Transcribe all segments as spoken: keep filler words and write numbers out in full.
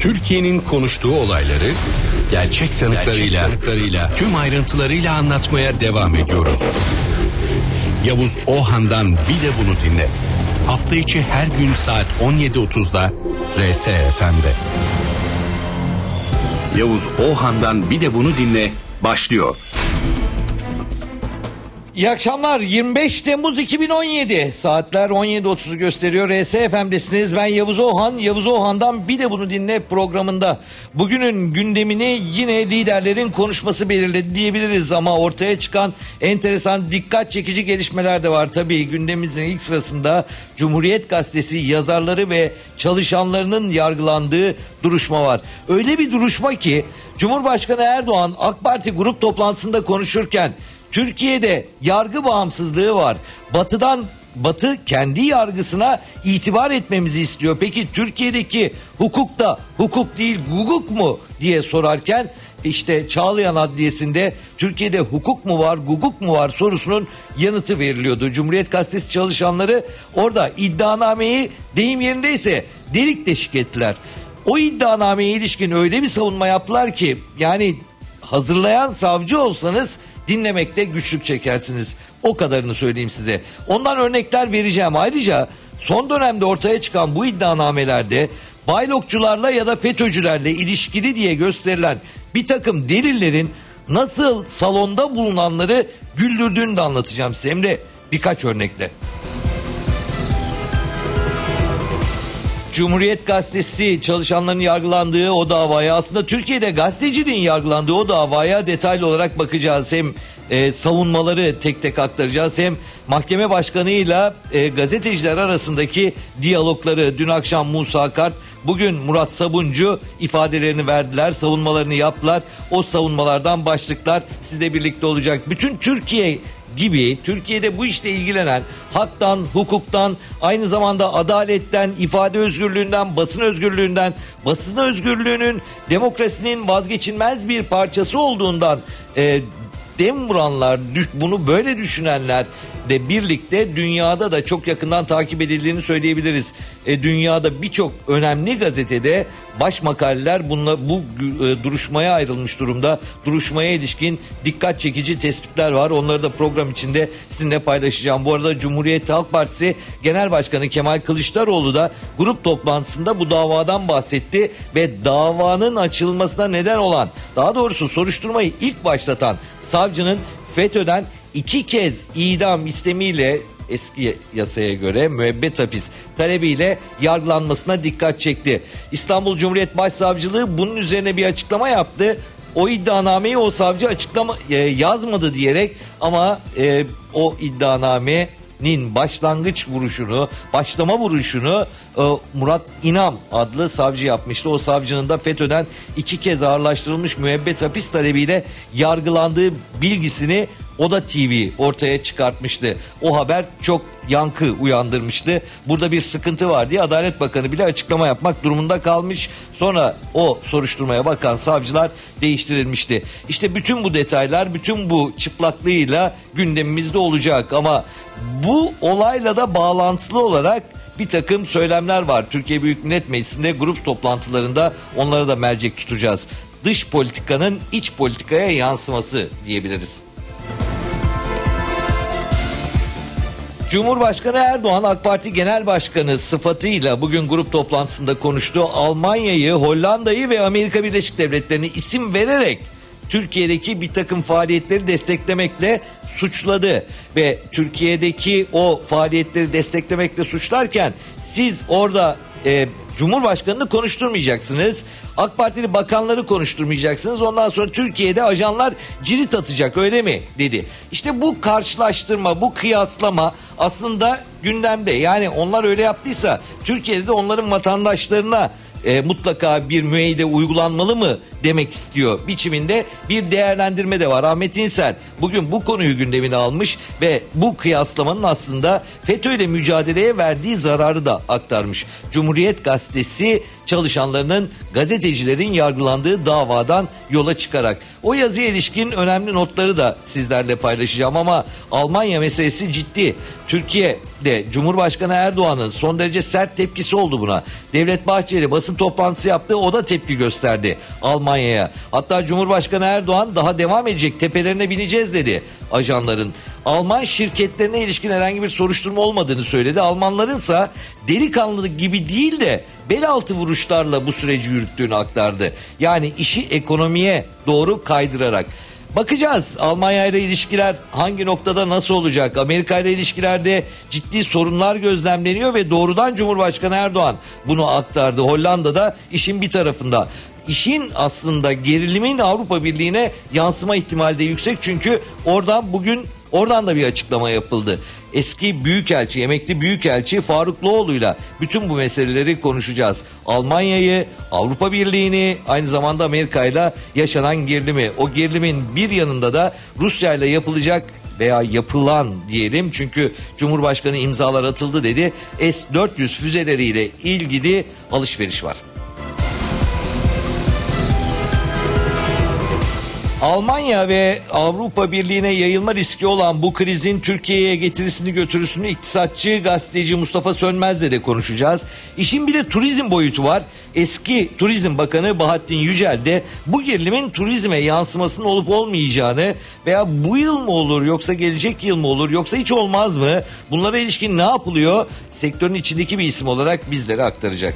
Türkiye'nin konuştuğu olayları gerçek tanıklarıyla, gerçek tanıklarıyla tüm ayrıntılarıyla anlatmaya devam ediyoruz. Yavuz Ohan'dan bir de bunu dinle. Hafta içi her gün saat on yedi otuzda R S F M'de. Yavuz Ohan'dan bir de bunu dinle başlıyor. İyi akşamlar. yirmi beş Temmuz iki bin on yedi saatler on yedi otuzu gösteriyor. R S F M'desiniz. Ben Yavuz Ohan. Yavuz Ohan'dan bir de bunu dinle programında. Bugünün gündemini yine liderlerin konuşması belirledi diyebiliriz ama ortaya çıkan enteresan, dikkat çekici gelişmeler de var. Tabii gündemimizin ilk sırasında Cumhuriyet Gazetesi yazarları ve çalışanlarının yargılandığı duruşma var. Öyle bir duruşma ki Cumhurbaşkanı Erdoğan AK Parti grup toplantısında konuşurken Türkiye'de yargı bağımsızlığı var. Batı'dan Batı kendi yargısına itibar etmemizi istiyor. Peki Türkiye'deki hukuk da hukuk değil guguk mu diye sorarken işte Çağlayan Adliyesi'nde Türkiye'de hukuk mu var guguk mu var sorusunun yanıtı veriliyordu. Cumhuriyet Gazetesi çalışanları orada iddianameyi deyim yerindeyse delik deşik ettiler. O iddianameye ilişkin öyle bir savunma yaptılar ki yani hazırlayan savcı olsanız dinlemekte güçlük çekersiniz. O kadarını söyleyeyim size. Ondan örnekler vereceğim. Ayrıca son dönemde ortaya çıkan bu iddianamelerde baylokçularla ya da FETÖ'cülerle ilişkili diye gösterilen bir takım delillerin nasıl salonda bulunanları güldürdüğünü de anlatacağım size. Hem de birkaç örnekle. Cumhuriyet Gazetesi çalışanlarının yargılandığı o davaya, aslında Türkiye'de gazeteciliğin yargılandığı o davaya detaylı olarak bakacağız. Hem e, savunmaları tek tek aktaracağız, hem mahkeme başkanıyla e, gazeteciler arasındaki diyalogları. Dün akşam Musa Kart, bugün Murat Sabuncu ifadelerini verdiler, savunmalarını yaptılar. O savunmalardan başlıklar sizle birlikte olacak. Bütün Türkiye gibi Türkiye'de bu işle ilgilenen, haktan, hukuktan, aynı zamanda adaletten, ifade özgürlüğünden, basın özgürlüğünden, basın özgürlüğünün demokrasinin vazgeçilmez bir parçası olduğundan e, dem vuranlar, bunu böyle düşünenler de birlikte dünyada da çok yakından takip edildiğini söyleyebiliriz. E, dünyada birçok önemli gazetede baş makaleler bununla, bu e, duruşmaya ayrılmış durumda. Duruşmaya ilişkin dikkat çekici tespitler var. Onları da program içinde sizinle paylaşacağım. Bu arada Cumhuriyet Halk Partisi Genel Başkanı Kemal Kılıçdaroğlu da grup toplantısında bu davadan bahsetti ve davanın açılmasına neden olan, daha doğrusu soruşturmayı ilk başlatan savcının FETÖ'den iki kez idam istemiyle, eski yasaya göre müebbet hapis talebiyle yargılanmasına dikkat çekti. İstanbul Cumhuriyet Başsavcılığı bunun üzerine bir açıklama yaptı. O iddianameyi o savcı açıklama e, yazmadı diyerek, ama e, o iddianamenin başlangıç vuruşunu, başlama vuruşunu e, Murat İnam adlı savcı yapmıştı. O savcının da FETÖ'den iki kez ağırlaştırılmış müebbet hapis talebiyle yargılandığı bilgisini Oda T V ortaya çıkartmıştı. O haber çok yankı uyandırmıştı. Burada bir sıkıntı var diye Adalet Bakanı bile açıklama yapmak durumunda kalmış. Sonra o soruşturmaya bakan savcılar değiştirilmişti. İşte bütün bu detaylar, bütün bu çıplaklığıyla gündemimizde olacak. Ama bu olayla da bağlantılı olarak bir takım söylemler var. Türkiye Büyük Millet Meclisi'nde grup toplantılarında onlara da mercek tutacağız. Dış politikanın iç politikaya yansıması diyebiliriz. Cumhurbaşkanı Erdoğan AK Parti Genel Başkanı sıfatıyla bugün grup toplantısında konuştu. Almanya'yı, Hollanda'yı ve Amerika Birleşik Devletleri'ni isim vererek Türkiye'deki bir takım faaliyetleri desteklemekle suçladı. Ve Türkiye'deki o faaliyetleri desteklemekle suçlarken siz orada e, Cumhurbaşkanı'nı konuşturmayacaksınız. AK Partili bakanları konuşturmayacaksınız. Ondan sonra Türkiye'de ajanlar cirit atacak, öyle mi dedi. İşte bu karşılaştırma, bu kıyaslama aslında gündemde. Yani onlar öyle yaptıysa Türkiye'de de onların vatandaşlarına e, mutlaka bir müeyyide uygulanmalı mı demek istiyor biçiminde bir değerlendirme de var. Ahmet İnsel bugün bu konuyu gündemine almış ve bu kıyaslamanın aslında FETÖ ile mücadeleye verdiği zararı da aktarmış. Cumhuriyet Gazetesi çalışanlarının gazetecilerin yargılandığı davadan yola çıkarak. O yazıya ilişkin önemli notları da sizlerle paylaşacağım ama Almanya meselesi ciddi. Türkiye'de Cumhurbaşkanı Erdoğan'ın son derece sert tepkisi oldu buna. Devlet Bahçeli basın toplantısı yaptı, o da tepki gösterdi Almanya'ya. Hatta Cumhurbaşkanı Erdoğan daha devam edecek, tepelerine bineceğiz dedi ajanların. Alman şirketlerine ilişkin herhangi bir soruşturma olmadığını söyledi. Almanlarınsa delikanlı gibi değil de bel altı vuruşlarla bu süreci yürüttüğünü aktardı. Yani işi ekonomiye doğru kaydırarak. Bakacağız Almanya ile ilişkiler hangi noktada nasıl olacak? Amerika ile ilişkilerde ciddi sorunlar gözlemleniyor ve doğrudan Cumhurbaşkanı Erdoğan bunu aktardı. Hollanda'da işin bir tarafında. İşin aslında gerilimin Avrupa Birliği'ne yansıma ihtimali de yüksek çünkü oradan bugün oradan da bir açıklama yapıldı. Eski büyükelçi, emekli büyükelçi Faruk Loğlu'yla bütün bu meseleleri konuşacağız. Almanya'yı, Avrupa Birliği'ni, aynı zamanda Amerika'yla yaşanan gerilimi. O gerilimin bir yanında da Rusya'yla yapılacak veya yapılan diyelim çünkü Cumhurbaşkanı imzalar atıldı dedi. S dört yüz füzeleriyle ilgili alışveriş var. Almanya ve Avrupa Birliği'ne yayılma riski olan bu krizin Türkiye'ye getirisini götürüsünü iktisatçı, gazeteci Mustafa Sönmez'le de konuşacağız. İşin bir de turizm boyutu var. Eski Turizm Bakanı Bahattin Yücel de bu gerilimin turizme yansımasının olup olmayacağını veya bu yıl mı olur yoksa gelecek yıl mı olur yoksa hiç olmaz mı? Bunlara ilişkin ne yapılıyor? Sektörün içindeki bir isim olarak bizlere aktaracak.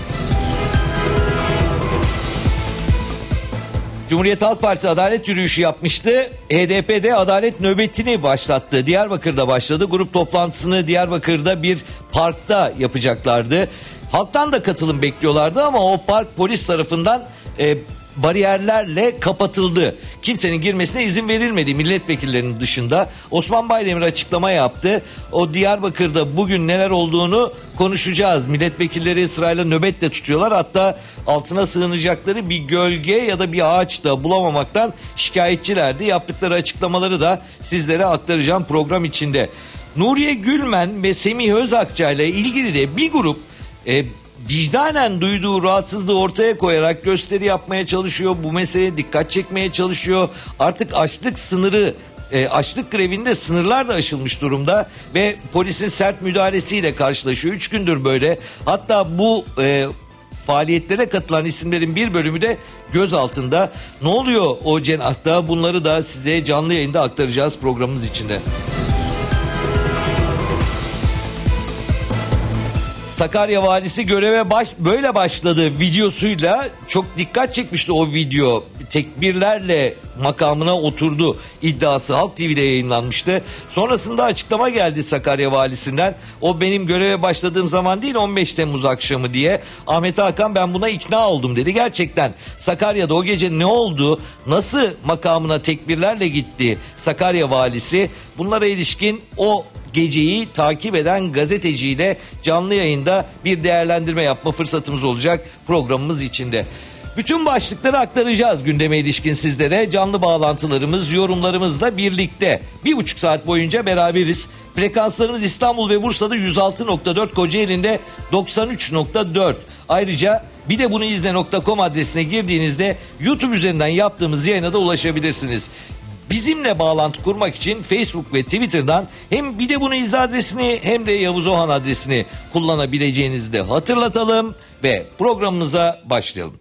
Cumhuriyet Halk Partisi adalet yürüyüşü yapmıştı. H D P'de adalet nöbetini başlattı. Diyarbakır'da başladı. Grup toplantısını Diyarbakır'da bir parkta yapacaklardı. Halktan da katılım bekliyorlardı ama o park polis tarafından e, bariyerlerle kapatıldı. Kimsenin girmesine izin verilmedi milletvekillerinin dışında. Osman Baydemir açıklama yaptı. O Diyarbakır'da bugün neler olduğunu konuşacağız. Milletvekilleri sırayla nöbet de tutuyorlar. Hatta altına sığınacakları bir gölge ya da bir ağaç da bulamamaktan şikayetçilerdi. Yaptıkları açıklamaları da sizlere aktaracağım program içinde. Nuriye Gülmen ve Semih Özakça ile ilgili de bir grup e, vicdanen duyduğu rahatsızlığı ortaya koyarak gösteri yapmaya çalışıyor. Bu meseleye dikkat çekmeye çalışıyor. Artık açlık sınırı, e, açlık grevinde sınırlar da aşılmış durumda ve polisin sert müdahalesiyle karşılaşıyor. Üç gündür böyle. Hatta bu e, faaliyetlere katılan isimlerin bir bölümü de gözaltında. Ne oluyor o cenahta? Bunları da size canlı yayında aktaracağız programımız içinde. Sakarya valisi göreve baş, böyle başladı videosuyla çok dikkat çekmişti o video. Tekbirlerle makamına oturdu iddiası Halk T V'de yayınlanmıştı. Sonrasında açıklama geldi Sakarya valisinden. O benim göreve başladığım zaman değil on beş Temmuz akşamı diye. Ahmet Hakan ben buna ikna oldum dedi. Gerçekten Sakarya'da o gece ne oldu? Nasıl makamına tekbirlerle gitti Sakarya valisi? Bunlara ilişkin o geceyi takip eden gazeteciyle canlı yayında bir değerlendirme yapma fırsatımız olacak programımız içinde. Bütün başlıkları aktaracağız gündeme ilişkin sizlere. Canlı bağlantılarımız, yorumlarımızla birlikte bir buçuk saat boyunca beraberiz. Frekanslarımız İstanbul ve Bursa'da yüz altı nokta dört, Kocaeli'nde doksan üç nokta dört. Ayrıca bir de bunu izle nokta com adresine girdiğinizde YouTube üzerinden yaptığımız yayına da ulaşabilirsiniz. Bizimle bağlantı kurmak için Facebook ve Twitter'dan hem bir de bunu izle adresini hem de Yavuz Ohan adresini kullanabileceğinizi de hatırlatalım ve programımıza başlayalım.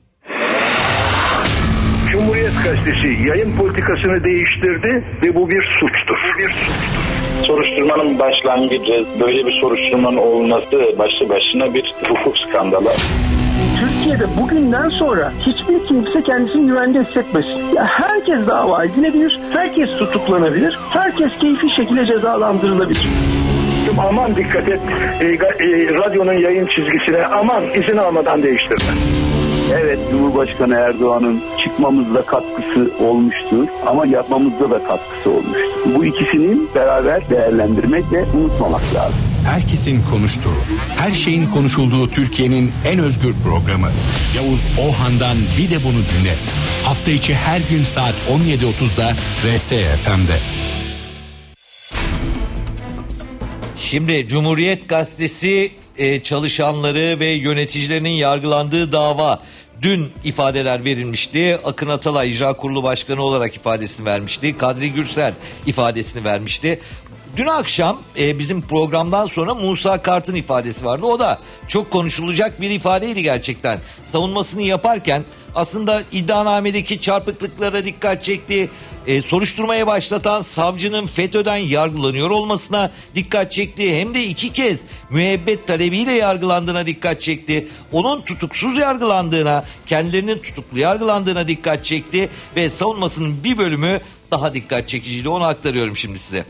Cumhuriyet Gazetesi yayın politikasını değiştirdi ve bu bir suçtur. Bu bir suçtur. Soruşturmanın başlangıcı, böyle bir soruşturmanın olması başlı başına bir hukuk skandalı. Türkiye'de bugünden sonra hiçbir kimse kendisini güvende hissetmesin. Ya herkes dava edilebilir, herkes tutuklanabilir, herkes keyfi şekilde cezalandırılabilir. Aman dikkat et, e, e, radyonun yayın çizgisine aman izin almadan değiştirme. Evet, Cumhurbaşkanı Erdoğan'ın çıkmamızda katkısı olmuştur ama yapmamızda da katkısı olmuştur. Bu ikisinin beraber değerlendirmek ve unutmamak lazım. Herkesin konuştuğu, her şeyin konuşulduğu Türkiye'nin en özgür programı. Yavuz Ohan'dan bir de bunu dinle. Hafta içi her gün saat on yedi otuzda R S F M'de. Şimdi Cumhuriyet Gazetesi e, çalışanları ve yöneticilerinin yargılandığı dava. Dün ifadeler verilmişti. Akın Atalay İcra Kurulu Başkanı olarak ifadesini vermişti. Kadri Gürsel ifadesini vermişti. Dün akşam e, bizim programdan sonra Musa Kart'ın ifadesi vardı. O da çok konuşulacak bir ifadeydi gerçekten. Savunmasını yaparken aslında iddianamedeki çarpıklıklara dikkat çekti. E, soruşturmaya başlatan savcının FETÖ'den yargılanıyor olmasına dikkat çekti. Hem de iki kez müebbet talebiyle yargılandığına dikkat çekti. Onun tutuksuz yargılandığına, kendilerinin tutuklu yargılandığına dikkat çekti. Ve savunmasının bir bölümü daha dikkat çekiciydi. Onu aktarıyorum şimdi size.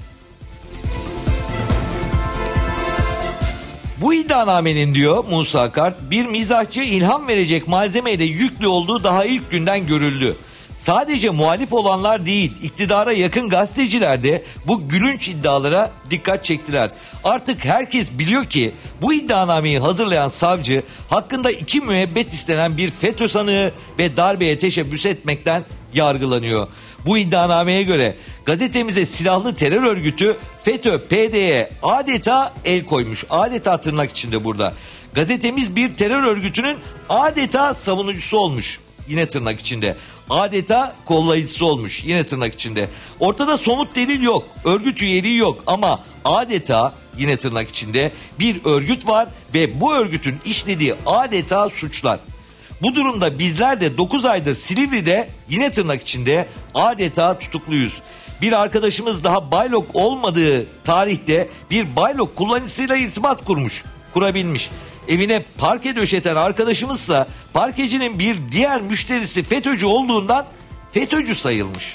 Bu iddianamenin, diyor Musa Kart, bir mizahçıya ilham verecek malzemeyle yüklü olduğu daha ilk günden görüldü. Sadece muhalif olanlar değil, iktidara yakın gazeteciler de bu gülünç iddialara dikkat çektiler. Artık herkes biliyor ki bu iddianameyi hazırlayan savcı hakkında iki müebbet istenen bir FETÖ sanığı ve darbeye teşebbüs etmekten yargılanıyor. Bu iddianameye göre gazetemize silahlı terör örgütü FETÖ P D'ye adeta el koymuş. Adeta tırnak içinde burada. Gazetemiz bir terör örgütünün adeta savunucusu olmuş. Yine tırnak içinde. Adeta kollayıcısı olmuş. Yine tırnak içinde. Ortada somut delil yok. Örgüt üyeliği yok ama adeta, yine tırnak içinde, bir örgüt var ve bu örgütün işlediği adeta suçlar. Bu durumda bizler de dokuz aydır Silivri'de, yine tırnak içinde, adeta tutukluyuz. Bir arkadaşımız daha Baylok olmadığı tarihte bir Baylok kullanıcısıyla irtibat kurmuş, kurabilmiş. Evine parke döşeten arkadaşımızsa parkecinin bir diğer müşterisi FETÖ'cü olduğundan FETÖ'cü sayılmış.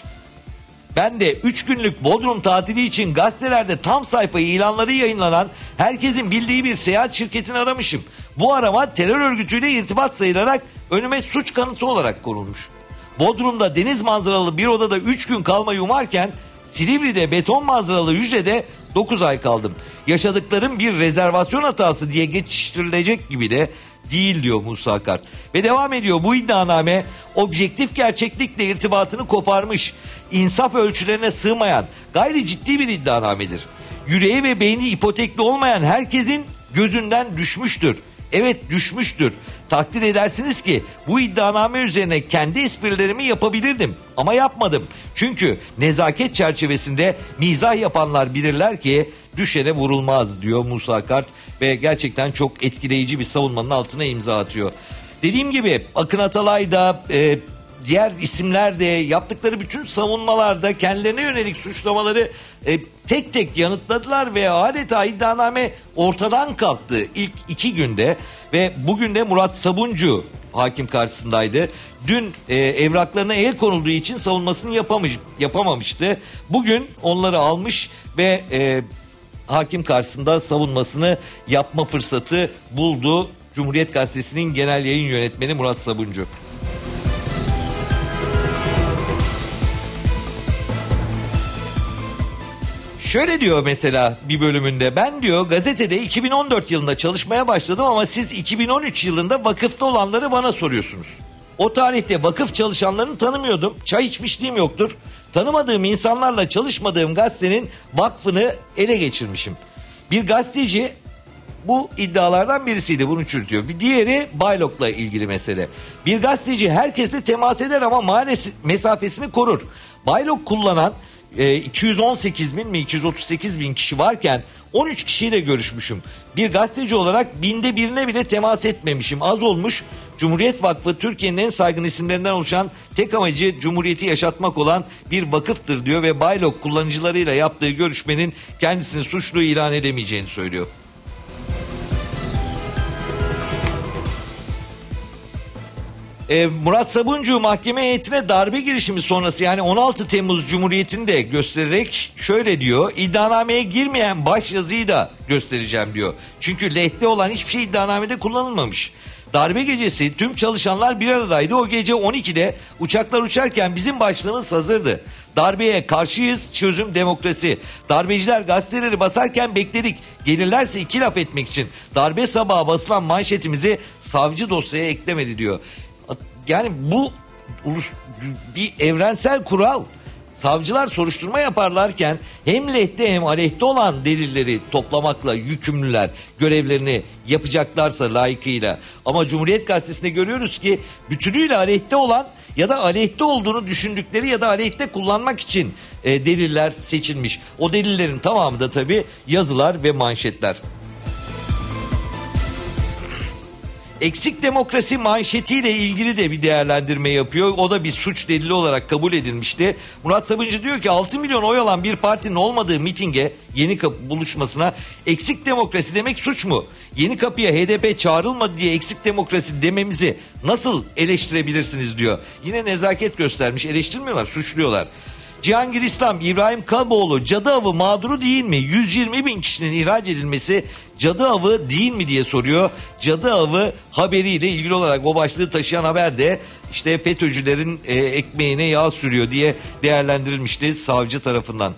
Ben de üç günlük Bodrum tatili için gazetelerde tam sayfa ilanları yayınlanan, herkesin bildiği bir seyahat şirketini aramışım. Bu arama terör örgütüyle irtibat sayılarak önüme suç kanıtı olarak konulmuş. Bodrum'da deniz manzaralı bir odada üç gün kalmayı umarken Silivri'de beton manzaralı hücrede dokuz ay kaldım. Yaşadıklarım bir rezervasyon hatası diye geçiştirilecek gibi de değil, diyor Musa Kart. Ve devam ediyor, bu iddianame objektif gerçeklikle irtibatını koparmış, insaf ölçülerine sığmayan gayri ciddi bir iddianamedir. Yüreği ve beyni ipotekli olmayan herkesin gözünden düşmüştür. Evet, düşmüştür. Takdir edersiniz ki bu iddianame üzerine kendi esprilerimi yapabilirdim ama yapmadım. Çünkü nezaket çerçevesinde mizah yapanlar bilirler ki düşene vurulmaz, diyor Musa Kart ve gerçekten çok etkileyici bir savunmanın altına imza atıyor. Dediğim gibi Akın Atalay da e, diğer isimler de yaptıkları bütün savunmalarda kendilerine yönelik suçlamaları e, tek tek yanıtladılar ve adeta iddianame ortadan kalktı ilk iki günde ve bugün de Murat Sabuncu hakim karşısındaydı. Dün e, evraklarına el konulduğu için savunmasını yapamış, yapamamıştı. Bugün onları almış ve e, hakim karşısında savunmasını yapma fırsatı buldu. Cumhuriyet Gazetesi'nin genel yayın yönetmeni Murat Sabuncu. Şöyle diyor mesela bir bölümünde, ben diyor gazetede iki bin on dört yılında çalışmaya başladım ama siz iki bin on üç yılında vakıfta olanları bana soruyorsunuz. O tarihte vakıf çalışanlarını tanımıyordum, çay içmişliğim yoktur. Tanımadığım insanlarla çalışmadığım gazetenin vakfını ele geçirmişim. Bir gazeteci, bu iddialardan birisiydi, bunu çürütüyor. Bir diğeri Baylok'la ilgili mesele. Bir gazeteci herkesle temas eder ama maalesef mesafesini korur. Baylok kullanan iki yüz on sekiz bin mi iki yüz otuz sekiz bin kişi varken on üç kişiyle görüşmüşüm. Bir gazeteci olarak binde birine bile temas etmemişim. Az olmuş. Cumhuriyet Vakfı Türkiye'nin en saygın isimlerinden oluşan, tek amacı Cumhuriyeti yaşatmak olan bir vakıftır, diyor ve Baylok kullanıcılarıyla yaptığı görüşmenin kendisini suçlu ilan edemeyeceğini söylüyor. Ee, Murat Sabuncu mahkeme heyetine darbe girişimi sonrası, yani on altı Temmuz Cumhuriyeti'ni de göstererek şöyle diyor: iddianameye girmeyen başyazıyı da göstereceğim, diyor. Çünkü lehte olan hiçbir şey iddianamede kullanılmamış. Darbe gecesi tüm çalışanlar bir aradaydı. O gece on ikide uçaklar uçarken bizim başlığımız hazırdı. Darbeye karşıyız, çözüm demokrasi. Darbeciler gazeteleri basarken bekledik. Gelirlerse iki laf etmek için. Darbe sabahı basılan manşetimizi savcı dosyaya eklemedi, diyor. Yani bu ulus, bir evrensel kural. savcılar soruşturma yaparlarken hem lehte hem aleyhte olan delilleri toplamakla yükümlüler, görevlerini yapacaklarsa layıkıyla. Ama Cumhuriyet Gazetesi'nde görüyoruz ki bütünüyle aleyhte olan ya da aleyhte olduğunu düşündükleri ya da aleyhte kullanmak için e, deliller seçilmiş. O delillerin tamamı da tabii yazılar ve manşetler. Eksik demokrasi manşetiyle ilgili de bir değerlendirme yapıyor. O da bir suç delili olarak kabul edilmişti. Murat Sabuncu diyor ki altı milyon oy alan bir partinin olmadığı mitinge, Yenikapı buluşmasına eksik demokrasi demek suç mu? Yenikapı'ya H D P çağrılmadı diye eksik demokrasi dememizi nasıl eleştirebilirsiniz diyor. Yine nezaket göstermiş, eleştirmiyorlar, suçluyorlar. Cihangir İslam, İbrahim Kaboğlu cadı avı mağduru değil mi? yüz yirmi bin kişinin ihraç edilmesi cadı avı değil mi diye soruyor. Cadı avı haberiyle ilgili olarak o başlığı taşıyan haber de işte FETÖ'cülerin e, ekmeğine yağ sürüyor diye değerlendirilmişti savcı tarafından.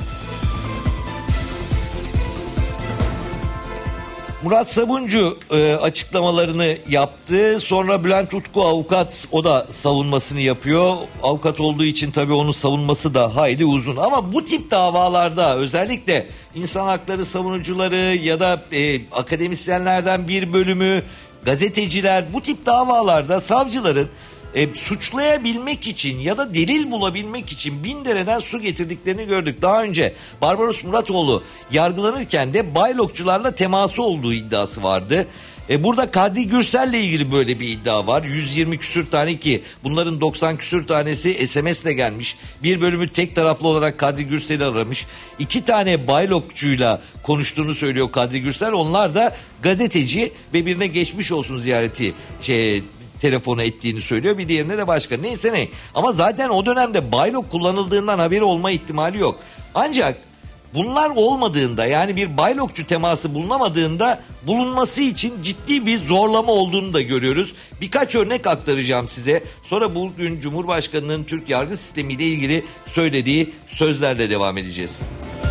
Murat Sabuncu e, açıklamalarını yaptı. Sonra Bülent Utku avukat, o da savunmasını yapıyor. Avukat olduğu için tabii onun savunması da hayli uzun. Ama bu tip davalarda özellikle insan hakları savunucuları ya da e, akademisyenlerden bir bölümü, gazeteciler, bu tip davalarda savcıların E, suçlayabilmek için ya da delil bulabilmek için bin dereden su getirdiklerini gördük. Daha önce Barbaros Muratoğlu yargılanırken de baylokçularla teması olduğu iddiası vardı. E, burada Kadri Gürsel'le ilgili böyle bir iddia var. yüz yirmi küsür tane, ki bunların doksan küsür tanesi S M S'le gelmiş. Bir bölümü tek taraflı olarak Kadri Gürsel'i aramış. İki tane baylokçuyla konuştuğunu söylüyor Kadri Gürsel. Onlar da gazeteci ve birine geçmiş olsun ziyareti şey telefonu ettiğini söylüyor. Bir diğerine de başka. Neyse ne. Ama zaten o dönemde baylok kullanıldığından haberi olma ihtimali yok. Ancak bunlar olmadığında, yani bir baylokçu teması bulunamadığında bulunması için ciddi bir zorlama olduğunu da görüyoruz. Birkaç örnek aktaracağım size. Sonra bugün Cumhurbaşkanı'nın Türk yargı sistemiyle ilgili söylediği sözlerle devam edeceğiz.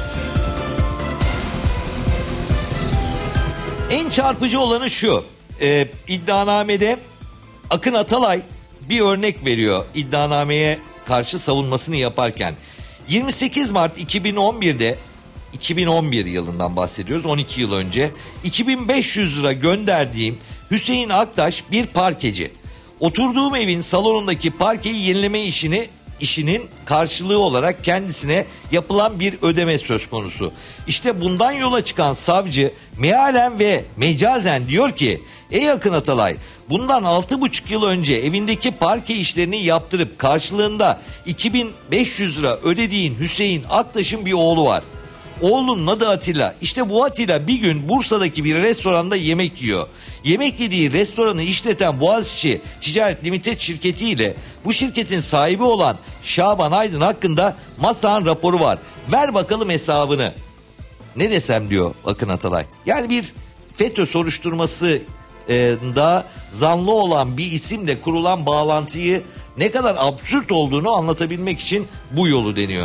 En çarpıcı olanı şu. Ee, iddianamede Akın Atalay bir örnek veriyor iddianameye karşı savunmasını yaparken. yirmi sekiz Mart iki bin on birde, iki bin on bir yılından bahsediyoruz, on iki yıl önce, iki bin beş yüz lira gönderdiğim Hüseyin Aktaş bir parkeci. Oturduğum evin salonundaki parkeyi yenileme işini işinin karşılığı olarak kendisine yapılan bir ödeme söz konusu. İşte bundan yola çıkan savcı mealen ve mecazen diyor ki, ey Akın Atalay, bundan altı buçuk yıl önce evindeki parke işlerini yaptırıp karşılığında iki bin beş yüz lira ödediğin Hüseyin Aktaş'ın bir oğlu var. Oğlunun adı Atilla. İşte bu Atilla bir gün Bursa'daki bir restoranda yemek yiyor. Yemek yediği restoranı işleten Boğaziçi Ticaret Limited şirketiyle bu şirketin sahibi olan Şaban Aydın hakkında MASA'nın raporu var. Ver bakalım hesabını. Ne desem diyor Akın Atalay. Yani bir FETÖ soruşturması da zanlı olan bir isimle kurulan bağlantıyı ne kadar absürt olduğunu anlatabilmek için bu yolu deniyor.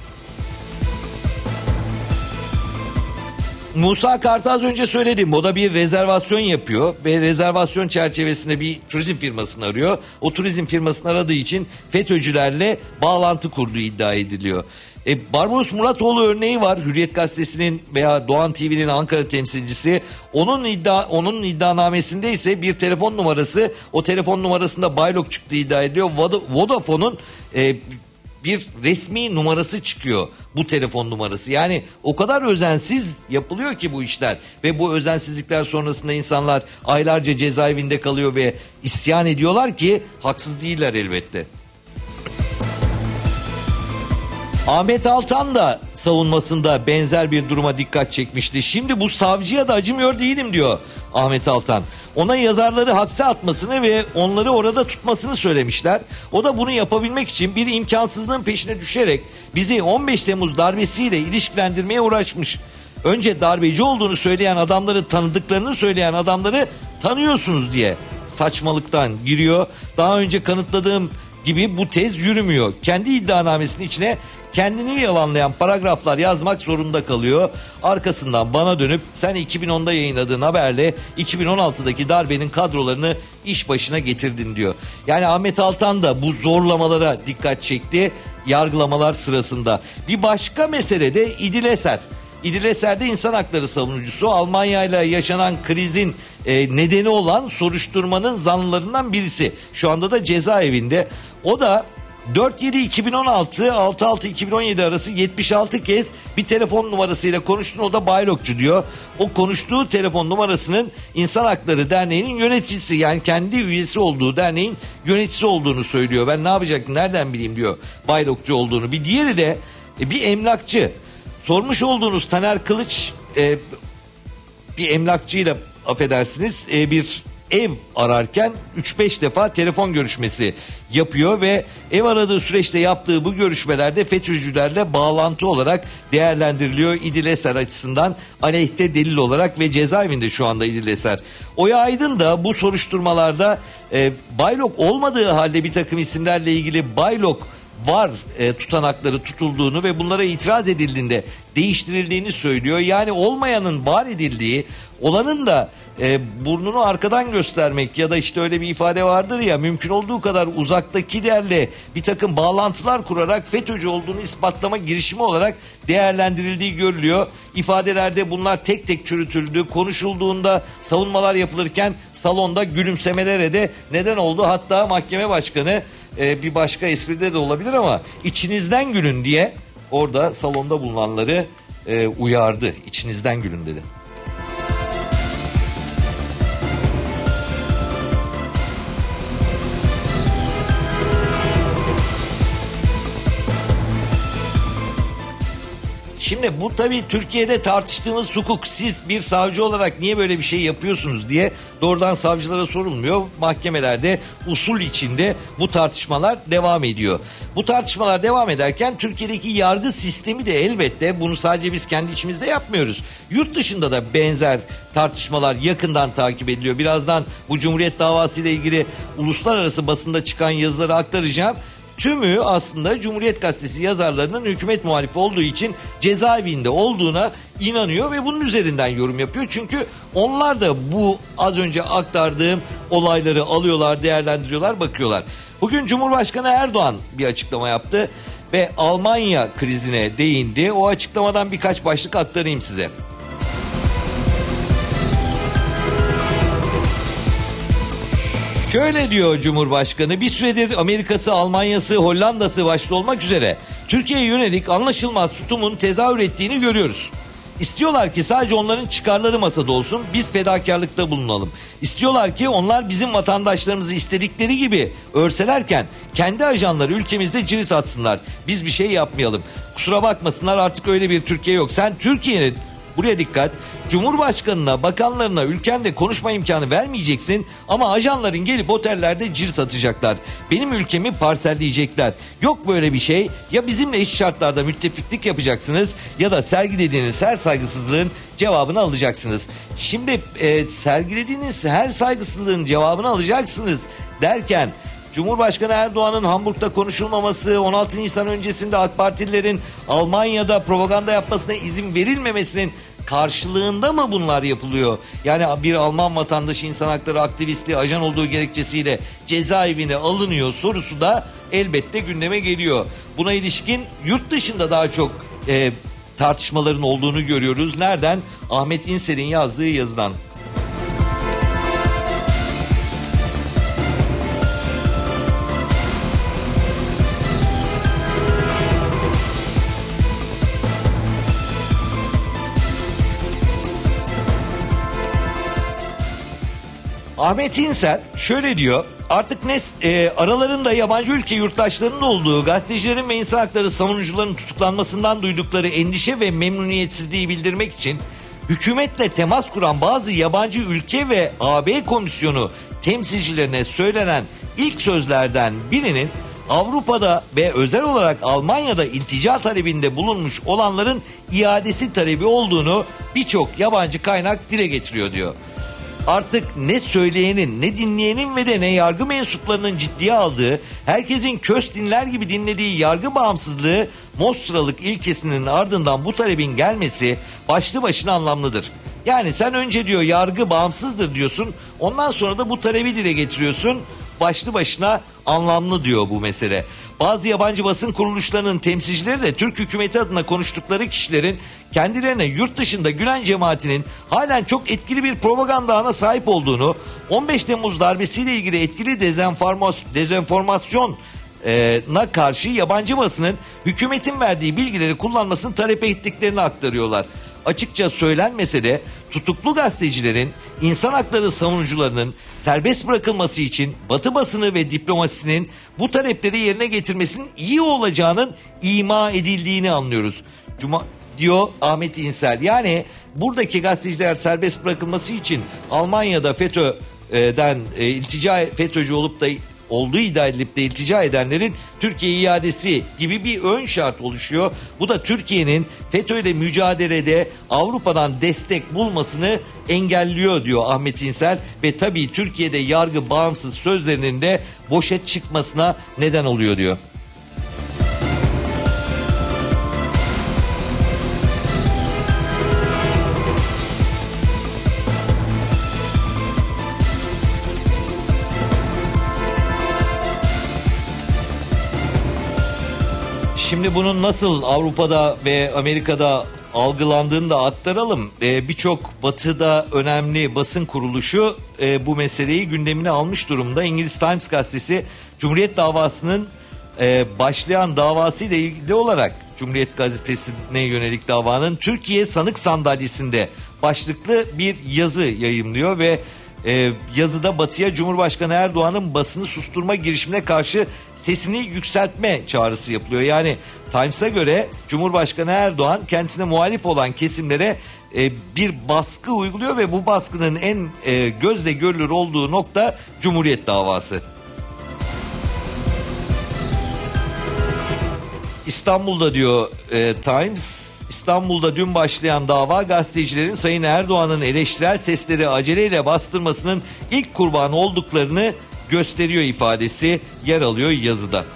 Musa Kart'ı az önce söyledim. O da bir rezervasyon yapıyor ve rezervasyon çerçevesinde bir turizm firmasını arıyor. O turizm firmasını aradığı için FETÖ'cülerle bağlantı kurduğu iddia ediliyor. E, Barbaros Muratoğlu örneği var. Hürriyet Gazetesi'nin veya Doğan T V'nin Ankara temsilcisi. Onun iddia onun iddianamesinde ise bir telefon numarası, o telefon numarasında baylok çıktığı iddia ediliyor. Vodafone'un e, bir resmi numarası çıkıyor, bu telefon numarası. Yani o kadar özensiz yapılıyor ki bu işler ve bu özensizlikler sonrasında insanlar aylarca cezaevinde kalıyor ve isyan ediyorlar ki haksız değiller elbette. Ahmet Altan da savunmasında benzer bir duruma dikkat çekmişti. Şimdi bu savcıya da acımıyor değilim diyor Ahmet Altan. Ona yazarları hapse atmasını ve onları orada tutmasını söylemişler. O da bunu yapabilmek için bir imkansızlığın peşine düşerek bizi on beş Temmuz darbesiyle ilişkilendirmeye uğraşmış. Önce darbeci olduğunu söyleyen adamları, tanıdıklarını söyleyen adamları tanıyorsunuz diye saçmalıktan giriyor. Daha önce kanıtladığım gibi bu tez yürümüyor. Kendi iddianamesinin içine kendini yalanlayan paragraflar yazmak zorunda kalıyor. Arkasından bana dönüp sen iki bin onda yayınladığın haberle iki bin on altıdaki darbenin kadrolarını iş başına getirdin diyor. Yani Ahmet Altan da bu zorlamalara dikkat çekti yargılamalar sırasında. Bir başka mesele de İdil Eser. İdil Eser de insan hakları savunucusu. Almanya ile yaşanan krizin e, nedeni olan soruşturmanın zanlılarından birisi. Şu anda da cezaevinde. O da dört yedi iki bin on altı altı altı iki bin on yedi arası yetmiş altı kez bir telefon numarasıyla konuştuğunu, o da Baylokçu diyor. O konuştuğu telefon numarasının İnsan Hakları Derneği'nin yöneticisi, yani kendi üyesi olduğu derneğin yöneticisi olduğunu söylüyor. Ben ne yapacaktım, nereden bileyim diyor Baylokçu olduğunu. Bir diğeri de e, bir emlakçı. Sormuş olduğunuz Taner Kılıç e, bir emlakçıyla affedersiniz e, bir ev ararken üç beş defa telefon görüşmesi yapıyor ve ev aradığı süreçte yaptığı bu görüşmelerde FETÖ'cülerle bağlantı olarak değerlendiriliyor İdil Eser açısından, aleyhte delil olarak ve cezaevinde şu anda İdil Eser. Oya Aydın da bu soruşturmalarda e, Baylok olmadığı halde bir takım isimlerle ilgili Baylok var e, tutanakları tutulduğunu ve bunlara itiraz edildiğinde değiştirildiğini söylüyor. Yani olmayanın var edildiği, olanın da e, burnunu arkadan göstermek ya da işte öyle bir ifade vardır ya, mümkün olduğu kadar uzaktakilerle bir takım bağlantılar kurarak FETÖ'cü olduğunu ispatlama girişimi olarak değerlendirildiği görülüyor. İfadelerde bunlar tek tek çürütüldü. Konuşulduğunda, savunmalar yapılırken salonda gülümsemelere de neden oldu. Hatta mahkeme başkanı e, bir başka espride de olabilir ama içinizden gülün diye orada salonda bulunanları e, uyardı. İçinizden gülün dedi. Şimdi bu tabii Türkiye'de tartıştığımız hukuk. Siz bir savcı olarak niye böyle bir şey yapıyorsunuz diye doğrudan savcılara sorulmuyor. Mahkemelerde usul içinde bu tartışmalar devam ediyor. Bu tartışmalar devam ederken Türkiye'deki yargı sistemi de elbette, bunu sadece biz kendi içimizde yapmıyoruz. Yurt dışında da benzer tartışmalar yakından takip ediliyor. Birazdan bu Cumhuriyet davası ile ilgili uluslararası basında çıkan yazıları aktaracağım. Tümü aslında Cumhuriyet Gazetesi yazarlarının hükümet muhalifi olduğu için cezaevinde olduğuna inanıyor ve bunun üzerinden yorum yapıyor. Çünkü onlar da bu az önce aktardığım olayları alıyorlar, değerlendiriyorlar, bakıyorlar. Bugün Cumhurbaşkanı Erdoğan bir açıklama yaptı ve Almanya krizine değindi. O açıklamadan birkaç başlık aktarayım size. Şöyle diyor Cumhurbaşkanı, bir süredir Amerika'sı, Almanya'sı, Hollanda'sı başta olmak üzere Türkiye'ye yönelik anlaşılmaz tutumun tezahür ettiğini görüyoruz. İstiyorlar ki sadece onların çıkarları masada olsun, biz fedakarlıkta bulunalım. İstiyorlar ki onlar bizim vatandaşlarımızı istedikleri gibi örselerken kendi ajanları ülkemizde cirit atsınlar. Biz bir şey yapmayalım. Kusura bakmasınlar, artık öyle bir Türkiye yok. Sen Türkiye'nin, buraya dikkat, Cumhurbaşkanına, bakanlarına ülkende konuşma imkanı vermeyeceksin ama ajanların gelip otellerde cirit atacaklar. Benim ülkemi parselleyecekler. Yok böyle bir şey. Ya bizimle eşit şartlarda müttefiklik yapacaksınız ya da sergilediğiniz her saygısızlığın cevabını alacaksınız. Şimdi e, sergilediğiniz her saygısızlığın cevabını alacaksınız derken Cumhurbaşkanı Erdoğan'ın Hamburg'da konuşulmaması, on altı Nisan öncesinde AK Partililerin Almanya'da propaganda yapmasına izin verilmemesinin karşılığında mı bunlar yapılıyor? Yani bir Alman vatandaşı, insan hakları aktivisti, ajan olduğu gerekçesiyle cezaevine alınıyor sorusu da elbette gündeme geliyor. Buna ilişkin yurt dışında daha çok e, tartışmaların olduğunu görüyoruz. Nereden? Ahmet İnsel'in yazdığı yazıdan. Ahmet İnsel şöyle diyor, artık ne e, aralarında yabancı ülke yurttaşlarının olduğu gazetecilerin ve insan hakları savunucularının tutuklanmasından duydukları endişe ve memnuniyetsizliği bildirmek için hükümetle temas kuran bazı yabancı ülke ve A B komisyonu temsilcilerine söylenen ilk sözlerden birinin Avrupa'da ve özel olarak Almanya'da iltica talebinde bulunmuş olanların iadesi talebi olduğunu birçok yabancı kaynak dile getiriyor diyor. artık ne söyleyenin, ne dinleyenin ve de ne yargı mensuplarının ciddiye aldığı, herkesin köz dinler gibi dinlediği yargı bağımsızlığı Mostralık ilkesinin ardından bu talebin gelmesi başlı başına anlamlıdır. Yani sen önce diyor yargı bağımsızdır diyorsun, ondan sonra da bu talebi dile getiriyorsun, başlı başına anlamlı diyor bu mesele. Bazı yabancı basın kuruluşlarının temsilcileri de Türk hükümeti adına konuştukları kişilerin kendilerine yurt dışında Gülen cemaatinin halen çok etkili bir propaganda ağına sahip olduğunu, on beş Temmuz darbesiyle ilgili etkili dezenformasyon, dezenformasyon na karşı yabancı basının hükümetin verdiği bilgileri kullanmasını talep ettiklerini aktarıyorlar. Açıkça söylenmese de tutuklu gazetecilerin, insan hakları savunucularının serbest bırakılması için Batı basını ve diplomasisinin bu talepleri yerine getirmesinin iyi olacağının ima edildiğini anlıyoruz. Cuma diyor Ahmet İnsel. Yani buradaki gazeteciler serbest bırakılması için Almanya'da FETÖ'den e, iltica FETÖ'cü olup da olduğu iddia edilip de iltica edenlerin Türkiye iadesi gibi bir ön şart oluşuyor. Bu da Türkiye'nin FETÖ ile mücadelede Avrupa'dan destek bulmasını engelliyor diyor Ahmet İnsel ve tabii Türkiye'de yargı bağımsız sözlerinin de boşa çıkmasına neden oluyor diyor. Şimdi bunun nasıl Avrupa'da ve Amerika'da algılandığını da aktaralım. Ee, Birçok batıda önemli basın kuruluşu e, bu meseleyi gündemine almış durumda. İngiliz Times gazetesi Cumhuriyet davasının e, başlayan davasıyla ilgili olarak Cumhuriyet gazetesine yönelik davanın Türkiye sanık sandalyesinde başlıklı bir yazı yayımlıyor ve Ee, yazıda Batı'ya Cumhurbaşkanı Erdoğan'ın basını susturma girişimine karşı sesini yükseltme çağrısı yapılıyor. Yani Times'a göre Cumhurbaşkanı Erdoğan kendisine muhalif olan kesimlere e, bir baskı uyguluyor ve bu baskının en e, gözle görülür olduğu nokta Cumhuriyet davası. İstanbul'da diyor e, Times, İstanbul'da dün başlayan dava gazetecilerin Sayın Erdoğan'ın eleştirel sesleri aceleyle bastırmasının ilk kurbanı olduklarını gösteriyor ifadesi yer alıyor yazıda.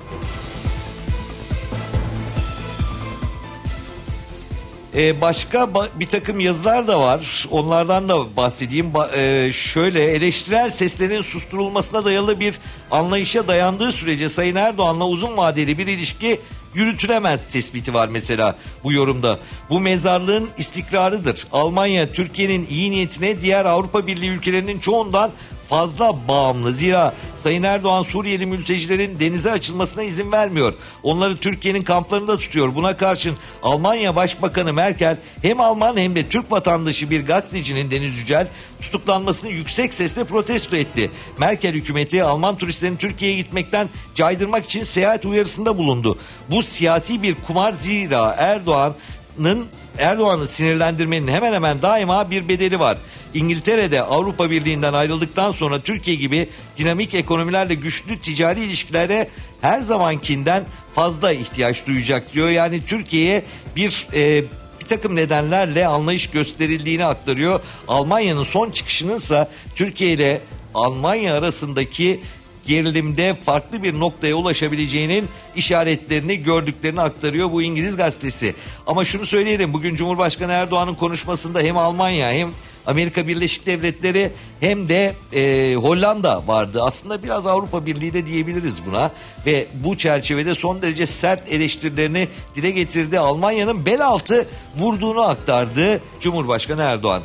Ee, başka ba- bir takım yazılar da var. Onlardan da bahsedeyim. Ba- e, şöyle eleştirel seslerin susturulmasına dayalı bir anlayışa dayandığı sürece Sayın Erdoğan'la uzun vadeli bir ilişki yürütülemez tespiti var mesela bu yorumda. Bu mezarlığın istikrarıdır. Almanya Türkiye'nin iyi niyetine diğer Avrupa Birliği ülkelerinin çoğundan fazla bağımlı. Zira Sayın Erdoğan Suriyeli mültecilerin denize açılmasına izin vermiyor. Onları Türkiye'nin kamplarında tutuyor. Buna karşın Almanya Başbakanı Merkel hem Alman hem de Türk vatandaşı bir gazetecinin Deniz Yücel tutuklanmasını yüksek sesle protesto etti. Merkel hükümeti Alman turistlerin Türkiye'ye gitmekten caydırmak için seyahat uyarısında bulundu. Bu siyasi bir kumar, zira Erdoğan'ın Erdoğan'ı sinirlendirmenin hemen hemen daima bir bedeli var. İngiltere'de Avrupa Birliği'nden ayrıldıktan sonra Türkiye gibi dinamik ekonomilerle güçlü ticari ilişkilere her zamankinden fazla ihtiyaç duyacak diyor. Yani Türkiye'ye bir e, bir takım nedenlerle anlayış gösterildiğini aktarıyor. Almanya'nın son çıkışının ise Türkiye ile Almanya arasındaki gerilimde farklı bir noktaya ulaşabileceğinin işaretlerini gördüklerini aktarıyor bu İngiliz gazetesi. Ama şunu söyleyelim, bugün Cumhurbaşkanı Erdoğan'ın konuşmasında hem Almanya hem Amerika Birleşik Devletleri hem de e, Hollanda vardı. Aslında biraz Avrupa Birliği de diyebiliriz buna. Ve bu çerçevede son derece sert eleştirilerini dile getirdi. Almanya'nın bel altı vurduğunu aktardı Cumhurbaşkanı Erdoğan.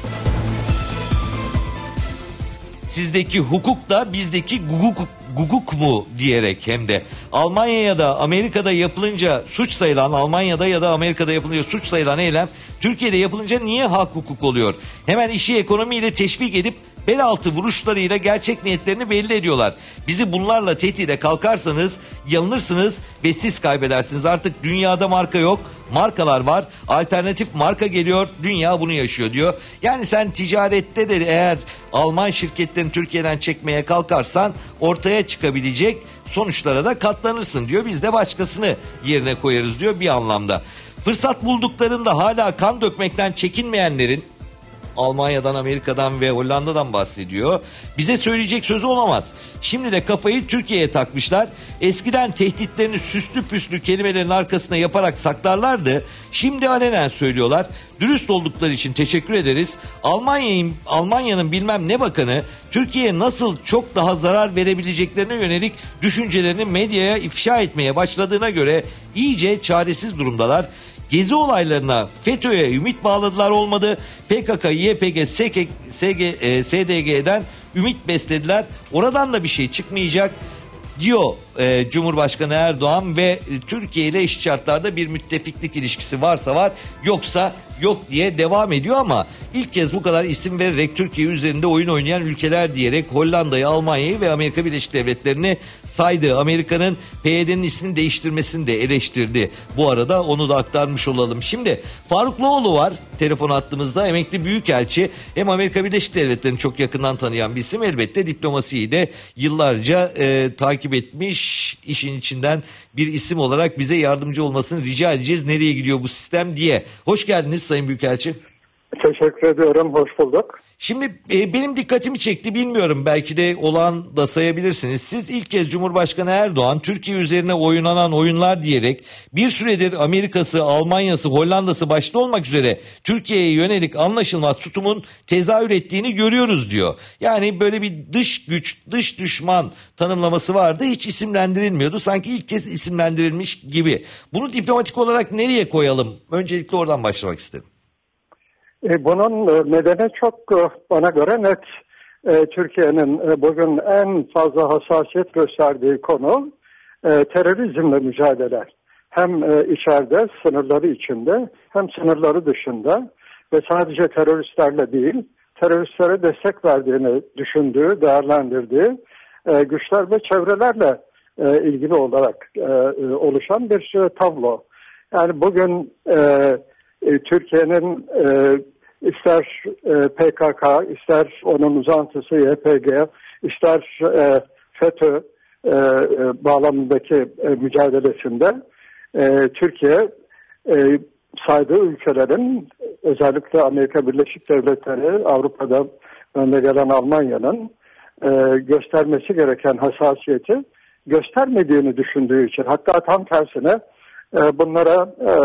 Sizdeki hukuk da bizdeki guguk, guguk mu diyerek hem de Almanya ya da Amerika'da yapılınca suç sayılan, Almanya'da ya da Amerika'da yapılınca suç sayılan eylem Türkiye'de yapılınca niye hak hukuk oluyor? Hemen işi ekonomiyle teşvik edip bel altı vuruşlarıyla gerçek niyetlerini belli ediyorlar. Bizi bunlarla tehdide kalkarsanız yanılırsınız ve siz kaybedersiniz. Artık dünyada marka yok, markalar var. Alternatif marka geliyor, dünya bunu yaşıyor diyor. Yani sen ticarette de eğer Alman şirketlerini Türkiye'den çekmeye kalkarsan ortaya çıkabilecek sonuçlara da katlanırsın diyor. Biz de başkasını yerine koyarız diyor bir anlamda. Fırsat bulduklarında hala kan dökmekten çekinmeyenlerin Almanya'dan, Amerika'dan ve Hollanda'dan bahsediyor. Bize söyleyecek sözü olamaz. Şimdi de kafayı Türkiye'ye takmışlar. Eskiden tehditlerini süslü püslü kelimelerin arkasına yaparak saklarlardı. Şimdi alenen söylüyorlar. Dürüst oldukları için teşekkür ederiz. Almanya'nın Almanya'nın bilmem ne bakanı Türkiye'ye nasıl çok daha zarar verebileceklerine yönelik düşüncelerini medyaya ifşa etmeye başladığına göre iyice çaresiz durumdalar. Gezi olaylarına FETÖ'ye ümit bağladılar olmadı. P K K, Y P G, S D G'den ümit beslediler. Oradan da bir şey çıkmayacak diyor e, Cumhurbaşkanı Erdoğan ve Türkiye ile eşit şartlarda bir müttefiklik ilişkisi varsa var, yoksa yok diye devam ediyor ama ilk kez bu kadar isim vererek Türkiye üzerinde oyun oynayan ülkeler diyerek Hollanda'yı, Almanya'yı ve Amerika Birleşik Devletleri'ni saydı. Amerika'nın P Y D'nin ismini değiştirmesini de eleştirdi. Bu arada onu da aktarmış olalım. Şimdi Faruk Loğlu var telefon hattımızda, emekli büyükelçi, hem Amerika Birleşik Devletleri'ni çok yakından tanıyan bir isim, elbette diplomasiyi de yıllarca e, takip etmiş, işin içinden bir isim olarak bize yardımcı olmasını rica edeceğiz. Nereye gidiyor bu sistem diye. Hoş geldiniz Sayın Büyükelçi. Teşekkür ediyorum, hoş bulduk. Şimdi e, benim dikkatimi çekti, bilmiyorum, belki de olan da sayabilirsiniz. Siz ilk kez Cumhurbaşkanı Erdoğan Türkiye üzerine oynanan oyunlar diyerek bir süredir Amerika'sı, Almanya'sı, Hollanda'sı başta olmak üzere Türkiye'ye yönelik anlaşılmaz tutumun tezahür ettiğini görüyoruz diyor. Yani böyle bir dış güç, dış düşman tanımlaması vardı, hiç isimlendirilmiyordu. Sanki ilk kez isimlendirilmiş gibi. Bunu diplomatik olarak nereye koyalım? Öncelikle oradan başlamak istedim. E, bunun nedeni çok bana göre net. E, Türkiye'nin e, bugün en fazla hassasiyet gösterdiği konu e, terörizmle mücadele. Hem e, içeride, sınırları içinde, hem sınırları dışında ve sadece teröristlerle değil, teröristlere destek verdiğini düşündüğü, değerlendirdiği e, güçler ve çevrelerle e, ilgili olarak e, e, oluşan bir e, tablo. Yani bugün e, e, Türkiye'nin e, ister e, P K K, ister onun uzantısı Y P G, ister e, FETÖ e, e, bağlamındaki e, mücadelesinde e, Türkiye e, saydığı ülkelerin, özellikle Amerika Birleşik Devletleri, Avrupa'da önde gelen Almanya'nın e, göstermesi gereken hassasiyeti göstermediğini düşündüğü için, hatta tam tersine e, bunlara e,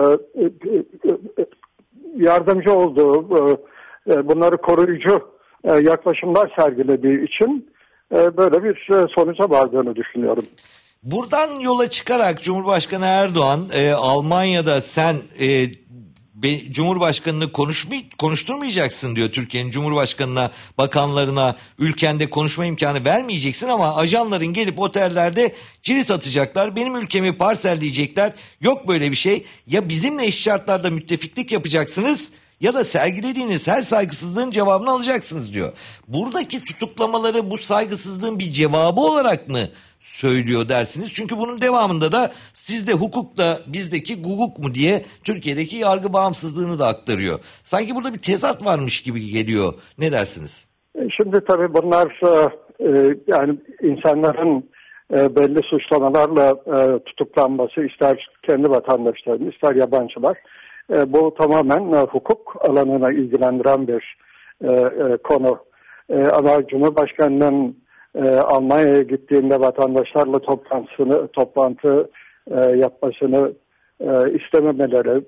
e, yardımcı olduğu, bunları koruyucu yaklaşımlar sergilediği için böyle bir sonuca vardığını düşünüyorum. Buradan yola çıkarak Cumhurbaşkanı Erdoğan, e, Almanya'da sen e, be, Cumhurbaşkanını konuşmay, konuşturmayacaksın diyor Türkiye'nin Cumhurbaşkanına, bakanlarına, ülkende konuşma imkanı vermeyeceksin ama ajanların gelip otellerde cirit atacaklar, benim ülkemi parselleyecekler, yok böyle bir şey, ya bizimle eşit şartlarda müttefiklik yapacaksınız ya da sergilediğiniz her saygısızlığın cevabını alacaksınız diyor. Buradaki tutuklamaları bu saygısızlığın bir cevabı olarak mı söylüyor dersiniz? Çünkü bunun devamında da sizde hukukla bizdeki guguk mu diye Türkiye'deki yargı bağımsızlığını da aktarıyor. Sanki burada bir tezat varmış gibi geliyor. Ne dersiniz? Şimdi tabii bunlar e, yani insanların e, belli suçlamalarla e, tutuklanması, ister kendi vatandaşlarını ister yabancılar, e, bu tamamen e, hukuk alanına ilgilendiren bir e, e, konu. E, ama Cumhurbaşkanı'nın e, Almanya'ya gittiğinde vatandaşlarla toplantısını, toplantı e, yapmasını e, istememeleri,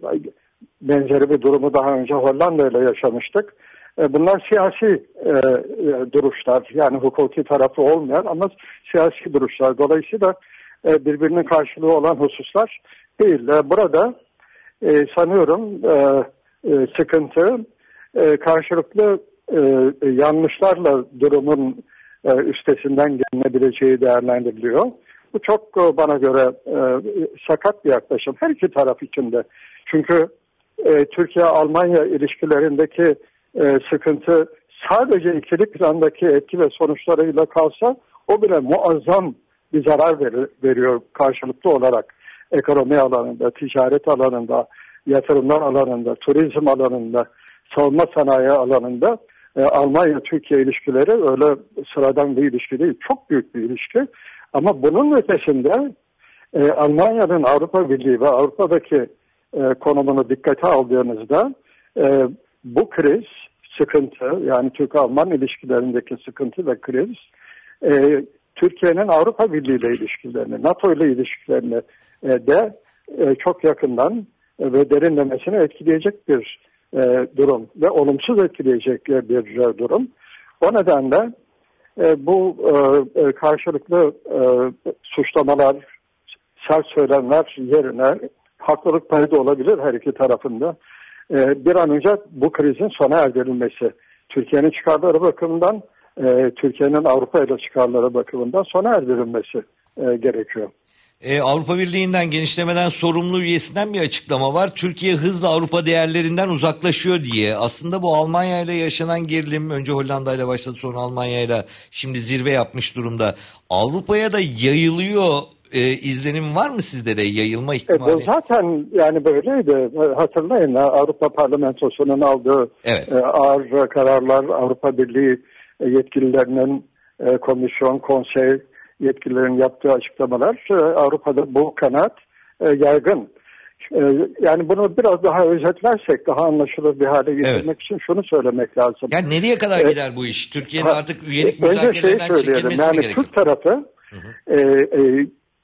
benzeri bir durumu daha önce Hollanda ile yaşamıştık. E, bunlar siyasi e, e, duruşlar, yani hukuki tarafı olmayan ama siyasi duruşlar. Dolayısıyla e, birbirinin karşılığı olan hususlar değil. E, burada e, sanıyorum e, e, sıkıntı e, karşılıklı e, yanlışlarla durumun e, üstesinden gelinebileceği değerlendiriliyor. Bu çok e, bana göre e, sakat bir yaklaşım her iki taraf için de. Çünkü e, Türkiye-Almanya ilişkilerindeki e, sıkıntı sadece ikili plandaki etki ve sonuçlarıyla kalsa o bile muazzam bir zarar verir, veriyor karşılıklı olarak. Ekonomi alanında, ticaret alanında, yatırımlar alanında, turizm alanında, savunma sanayi alanında e, Almanya-Türkiye ilişkileri öyle sıradan bir ilişki değil. Çok büyük bir ilişki. Ama bunun ötesinde e, Almanya'nın Avrupa Birliği ve Avrupa'daki e, konumunu dikkate aldığınızda e, bu kriz sıkıntı, yani Türk-Alman ilişkilerindeki sıkıntı ve kriz e, Türkiye'nin Avrupa Birliği ile ilişkilerini, NATO ile ilişkilerini e, de e, çok yakından e, ve derinlemesine etkileyecek bir e, durum ve olumsuz etkileyecek bir e, durum. O nedenle e, bu e, karşılıklı e, suçlamalar, sert söylemler yerine haklılık payı da olabilir her iki tarafında. E, bir an önce bu krizin sona erdirilmesi, Türkiye'nin çıkarları bakımından, e, Türkiye'nin Avrupa ile çıkarları bakımından sona erdirilmesi e, gerekiyor. Ee, Avrupa Birliği'nden genişlemeden sorumlu üyesinden bir açıklama var. Türkiye hızla Avrupa değerlerinden uzaklaşıyor diye. Aslında bu Almanya ile yaşanan gerilim, önce Hollanda ile başladı, sonra Almanya ile şimdi zirve yapmış durumda. Avrupa'ya da yayılıyor e, izlenim var mı sizde de, yayılma ihtimali? E, bu zaten yani böyleydi. Hatırlayın, Avrupa Parlamentosu'nun aldığı evet. e, ağır kararlar, Avrupa Birliği yetkililerinin, e, komisyon, konsey yetkililerin yaptığı açıklamalar, e, Avrupa'da bu kanaat e, yaygın. E, yani bunu biraz daha özetlersek, daha anlaşılır bir hale getirmek evet. için şunu söylemek lazım. Yani nereye kadar e, gider bu iş? Türkiye'nin ha, artık üyelik müzakerelerinden şey çekilmesi yani mi gerekiyor? Türk tarafı hı hı. E, e,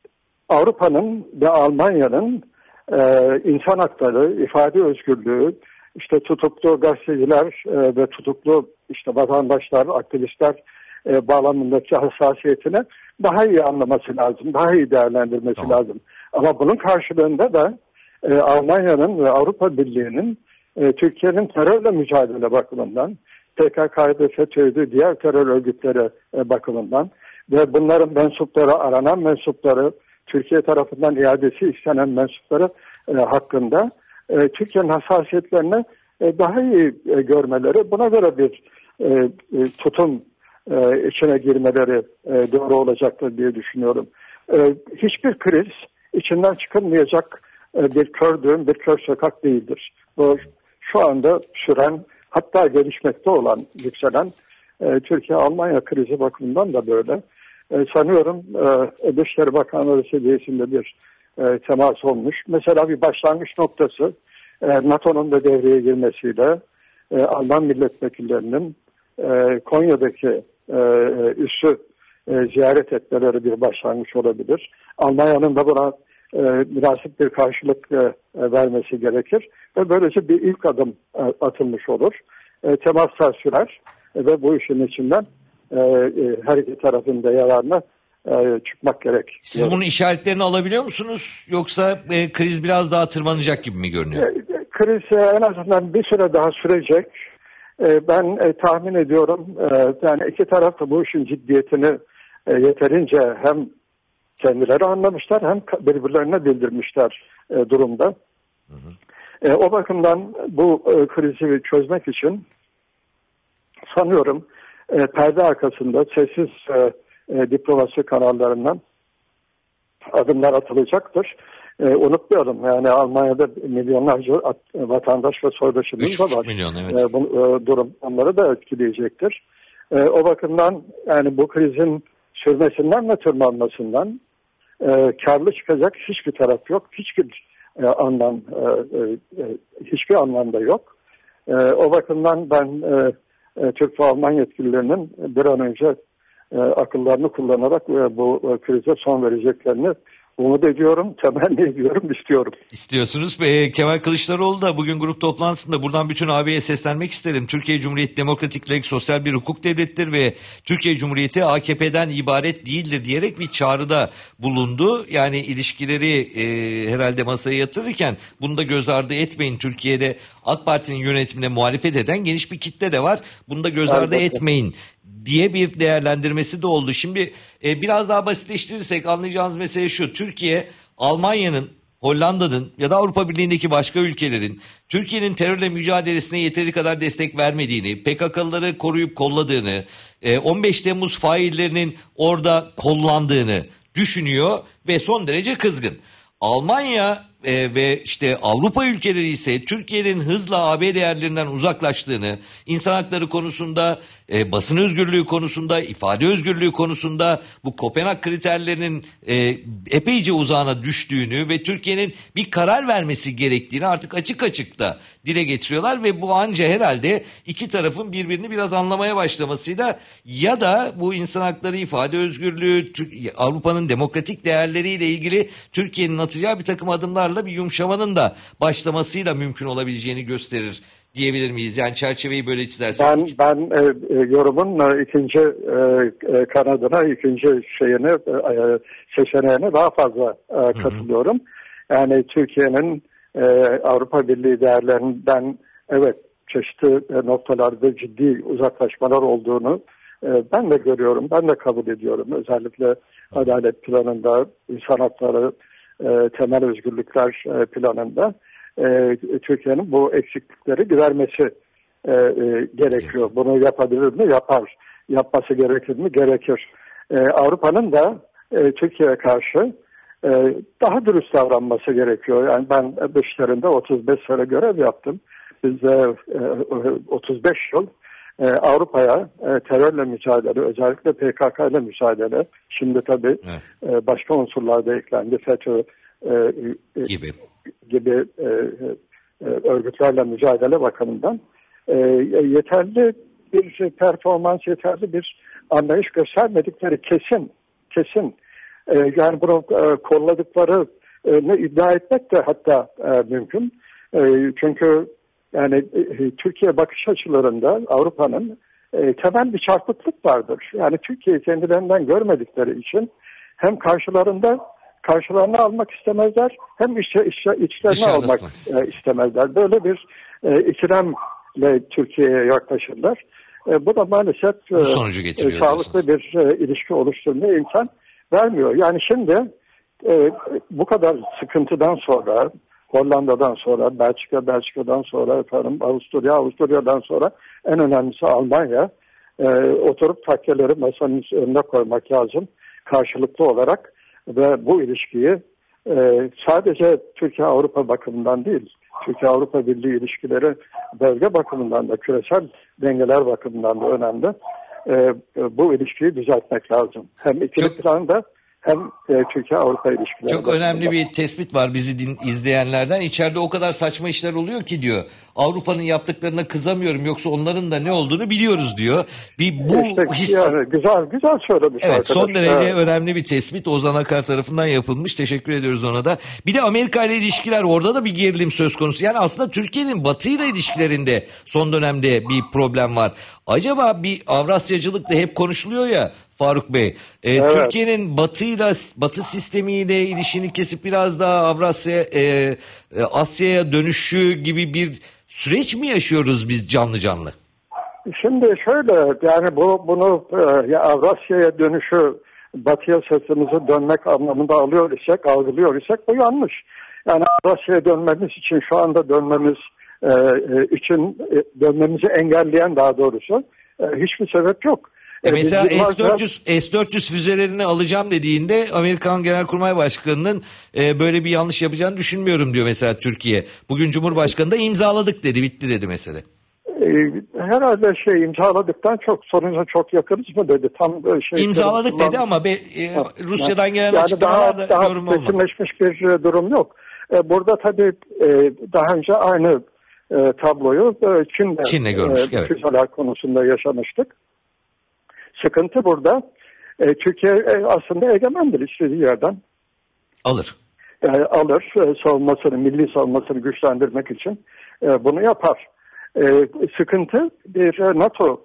Avrupa'nın ve Almanya'nın e, insan hakları, ifade özgürlüğü, işte tutuklu gazeteciler e, ve tutuklu işte vatandaşlar, aktivistler e, bağlamındaki hassasiyetini daha iyi anlaması lazım, daha iyi değerlendirmesi tamam. lazım. Ama bunun karşılığında da e, Almanya'nın ve Avrupa Birliği'nin e, Türkiye'nin terörle mücadele bakımından, P K K'ydı, FETÖ'ydü, diğer terör örgütleri e, bakımından ve bunların mensupları, aranan mensupları, Türkiye tarafından iadesi istenen mensupları e, hakkında e, Türkiye'nin hassasiyetlerini e, daha iyi e, görmeleri, buna göre bir e, e, tutum e, içine girmeleri e, doğru olacaktır diye düşünüyorum. E, hiçbir kriz içinden çıkılmayacak e, bir kör düğüm, bir kör sokak değildir. Bu şu anda süren, hatta gelişmekte olan, yükselen e, Türkiye-Almanya krizi bakımından da böyle. E, sanıyorum e, Dışişleri Bakanları seviyesinde bir e, temas olmuş. Mesela bir başlangıç noktası e, NATO'nun da devreye girmesiyle e, Alman milletvekillerinin e, Konya'daki e, üssü e, ziyaret etmeleri bir başlangıç olabilir. Almanya'nın da buna e, münasip bir karşılık e, vermesi gerekir ve böylece bir ilk adım e, atılmış olur. E, temaslar sürer e, ve bu işin içinden e, e, her iki tarafın da yararına e, çıkmak gerek. Siz bunun işaretlerini alabiliyor musunuz? Yoksa e, kriz biraz daha tırmanacak gibi mi görünüyor? E, kriz e, en azından bir süre daha sürecek. E, ben e, tahmin ediyorum e, yani iki taraf da bu işin ciddiyetini e, yeterince hem kendileri anlamışlar hem birbirlerine bildirmişler e, durumda. Hı hı. E, o bakımdan bu e, krizi çözmek için sanıyorum e, perde arkasında sessiz e, e, diplomasi kanallarından adımlar atılacaktır. E, unutmayalım, yani Almanya'da milyonlarca at, vatandaş ve soydaşımız da var. Milyon, evet. e, bu e, durum onları da etkileyecektir. E, o bakımdan yani bu krizin sürmesinden ve tırmanmasından e, karlı çıkacak hiçbir taraf yok. Hiçbir e, anlam e, e, hiçbir anlamda yok. E, o bakımdan ben e, e, Türk ve Alman yetkililerinin bir an önce e, akıllarını kullanarak e, bu e, krize son vereceklerini umut ediyorum, temenni ediyorum, istiyorum. İstiyorsunuz. Ee, Kemal Kılıçdaroğlu da bugün grup toplantısında buradan bütün A B'ye seslenmek isterim. Türkiye Cumhuriyeti demokratik, layık, sosyal bir hukuk devlettir ve Türkiye Cumhuriyeti A K P'den ibaret değildir diyerek bir çağrıda bulundu. Yani ilişkileri e, herhalde masaya yatırırken bunu da göz ardı etmeyin. Türkiye'de AK Parti'nin yönetimine muhalefet eden geniş bir kitle de var. Bunu da göz ardı evet. etmeyin diye bir değerlendirmesi de oldu. Şimdi e, biraz daha basitleştirirsek anlayacağınız mesele şu: Türkiye, Almanya'nın, Hollanda'nın ya da Avrupa Birliği'ndeki başka ülkelerin Türkiye'nin terörle mücadelesine yeteri kadar destek vermediğini, P K K'lıları koruyup kolladığını, e, on beş Temmuz faillerinin orada kollandığını düşünüyor ve son derece kızgın. Almanya e, ve işte Avrupa ülkeleri ise Türkiye'nin hızla A B değerlerinden uzaklaştığını, insan hakları konusunda, e, basın özgürlüğü konusunda, ifade özgürlüğü konusunda bu Kopenhag kriterlerinin e, epeyce uzağına düştüğünü ve Türkiye'nin bir karar vermesi gerektiğini artık açık açık da dile getiriyorlar ve bu anca herhalde iki tarafın birbirini biraz anlamaya başlamasıyla ya da bu insan hakları, ifade özgürlüğü, Avrupa'nın demokratik değerleriyle ilgili Türkiye'nin atacağı bir takım adımlarla bir yumuşamanın da başlamasıyla mümkün olabileceğini gösterir diyebilir miyiz? Yani çerçeveyi böyle çizersek. Ben, ben e, yorumun e, ikinci e, kanadına, ikinci şeyine, e, seçeneğine daha fazla e, katılıyorum. Hı hı. Yani Türkiye'nin e, Avrupa Birliği değerlerinden evet çeşitli e, noktalarda ciddi uzaklaşmalar olduğunu e, ben de görüyorum, ben de kabul ediyorum. Özellikle adalet planında, insan hakları, e, temel özgürlükler e, planında. E, Türkiye'nin bu eksiklikleri gidermesi e, e, gerekiyor. Bunu yapabilir mi? Yapar. Yapması gerekir mi? Gerekir. E, Avrupa'nın da e, Türkiye'ye karşı e, daha dürüst davranması gerekiyor. Yani ben dışlarında otuz beş sene görev yaptım. Biz de e, otuz beş yıl e, Avrupa'ya e, terörle mücadele, özellikle P K K ile mücadele, şimdi tabii evet. e, başka unsurlar da eklendi. FETÖ e, gibi. gibi e, e, örgütlerle mücadele bakımından e, yeterli bir performans, yeterli bir anlayış göstermedikleri kesin. Kesin. E, yani bunu e, kolladıkları e, ne iddia etmek de hatta e, mümkün. E, çünkü yani e, Türkiye bakış açılarında Avrupa'nın e, temel bir çarpıklık vardır. Yani Türkiye'yi kendilerinden görmedikleri için hem karşılarında karşılarına almak istemezler, hem içe, içe, içlerine Dışarıda almak e, istemezler. Böyle bir e, ikilemle Türkiye'ye yaklaşırlar. E, bu da maalesef e, e, sağlıklı bir e, ilişki oluşturmaya imkan vermiyor. Yani şimdi e, bu kadar sıkıntıdan sonra, Hollanda'dan sonra, Belçika, Belçika'dan sonra, efendim, Avusturya, Avusturya'dan sonra en önemlisi Almanya, e, oturup takkeleri masanın önüne koymak lazım karşılıklı olarak. Ve bu ilişkiyi e, sadece Türkiye-Avrupa bakımından değil, Türkiye-Avrupa Birliği ilişkileri bölge bakımından da, küresel dengeler bakımından da önemli. E, bu ilişkiyi düzeltmek lazım. Hem ikili Çok... planda hem e, Türkiye-Avrupa ilişkileri. Çok önemli bir tespit var bizi din, izleyenlerden. İçeride o kadar saçma işler oluyor ki diyor. Avrupa'nın yaptıklarına kızamıyorum, yoksa onların da ne olduğunu biliyoruz diyor. Bir bu işte, his... yani güzel güzel söylemiş. Evet, arkadaş. son derece evet. önemli bir tespit Ozan Akar tarafından yapılmış. Teşekkür ediyoruz ona da. Bir de Amerika ile ilişkiler, orada da bir gerilim söz konusu. Yani aslında Türkiye'nin Batı ile ilişkilerinde son dönemde bir problem var. Acaba bir Avrasyacılık da hep konuşuluyor ya Faruk Bey. E, evet. Türkiye'nin Batı'yla, Batı sistemiyle ilişkini kesip biraz daha Avrasya, e, e, Asya'ya dönüşü gibi bir süreç mi yaşıyoruz biz canlı canlı? Şimdi şöyle, yani bu bunu e, ya Avrasya'ya dönüşü, Batı'ya sırtımızı dönmek anlamında alıyor isek, algılıyor isek bu yanlış. Yani Avrasya'ya dönmemiz için, şu anda dönmemiz e, için e, dönmemizi engelleyen, daha doğrusu e, hiçbir sebep yok. E mesela S dört yüz S dört yüz füzelerini alacağım dediğinde Amerikan Genelkurmay Başkanı'nın e, böyle bir yanlış yapacağını düşünmüyorum diyor mesela Türkiye. Bugün Cumhurbaşkanı da imzaladık dedi, bitti dedi mesele. E, herhalde şey imzaladıktan çok sonuca çok yakınız mı dedi. Tam şey imzaladık dedi kullan... ama be, e, Rusya'dan gelen yani açıklamalar da daha, yorum daha olmadı. kesinleşmiş bir durum yok. E, burada tabii e, daha önce aynı e, tabloyu e, Çin'de, Çin'de görmüştük, e, evet. füzeler konusunda yaşamıştık. Sıkıntı burada. E, Türkiye e, aslında egemendir, istediği yerden alır. E, alır. E, savunmasını, milli savunmasını güçlendirmek için e, bunu yapar. E, sıkıntı bir NATO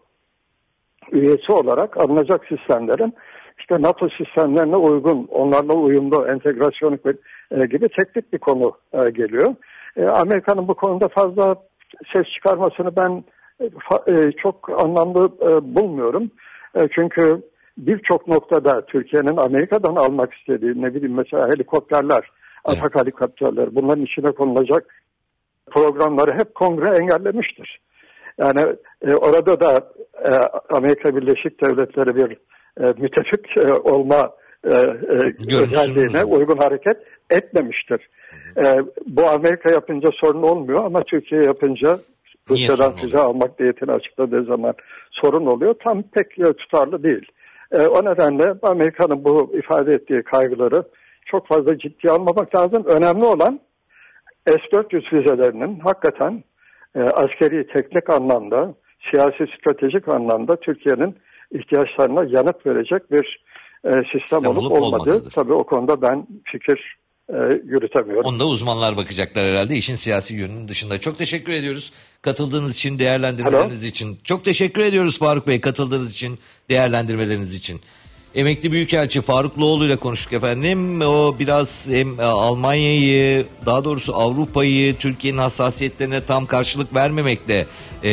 üyesi olarak alınacak sistemlerin işte NATO sistemlerine uygun, onlarla uyumlu, entegrasyon e, gibi teknik bir konu e, geliyor. E, Amerika'nın bu konuda fazla ses çıkarmasını ben e, çok anlamlı e, bulmuyorum. E, çünkü birçok noktada Türkiye'nin Amerika'dan almak istediği, ne bileyim mesela helikopterler, evet. Atak helikopterler, bunların içine konulacak programları hep Kongre engellemiştir. Yani e, orada da e, Amerika Birleşik Devletleri bir e, müttefik e, olma e, e, özelliğine uygun hareket etmemiştir. E, bu Amerika yapınca sorun olmuyor ama Türkiye yapınca Rusya'dan füze almak niyetini açıkladığı zaman sorun oluyor. Tam pek e, tutarlı değil. E, o nedenle Amerika'nın bu ifade ettiği kaygıları çok fazla ciddiye almamak lazım. Önemli olan S dört yüz füzelerinin hakikaten e, askeri teknik anlamda, siyasi stratejik anlamda Türkiye'nin ihtiyaçlarına yanıt verecek bir e, sistem, sistem olup, olup olmadığı. Tabii o konuda ben fikir e, yürütemiyorum. Onda uzmanlar bakacaklar herhalde işin siyasi yönünün dışında. Çok teşekkür ediyoruz katıldığınız için, değerlendirmeleriniz Hello. için. Çok teşekkür ediyoruz Faruk Bey katıldığınız için, değerlendirmeleriniz için. Emekli Büyükelçi Faruk Loğlu ile konuştuk efendim. O biraz hem Almanya'yı, daha doğrusu Avrupa'yı Türkiye'nin hassasiyetlerine tam karşılık vermemekle e,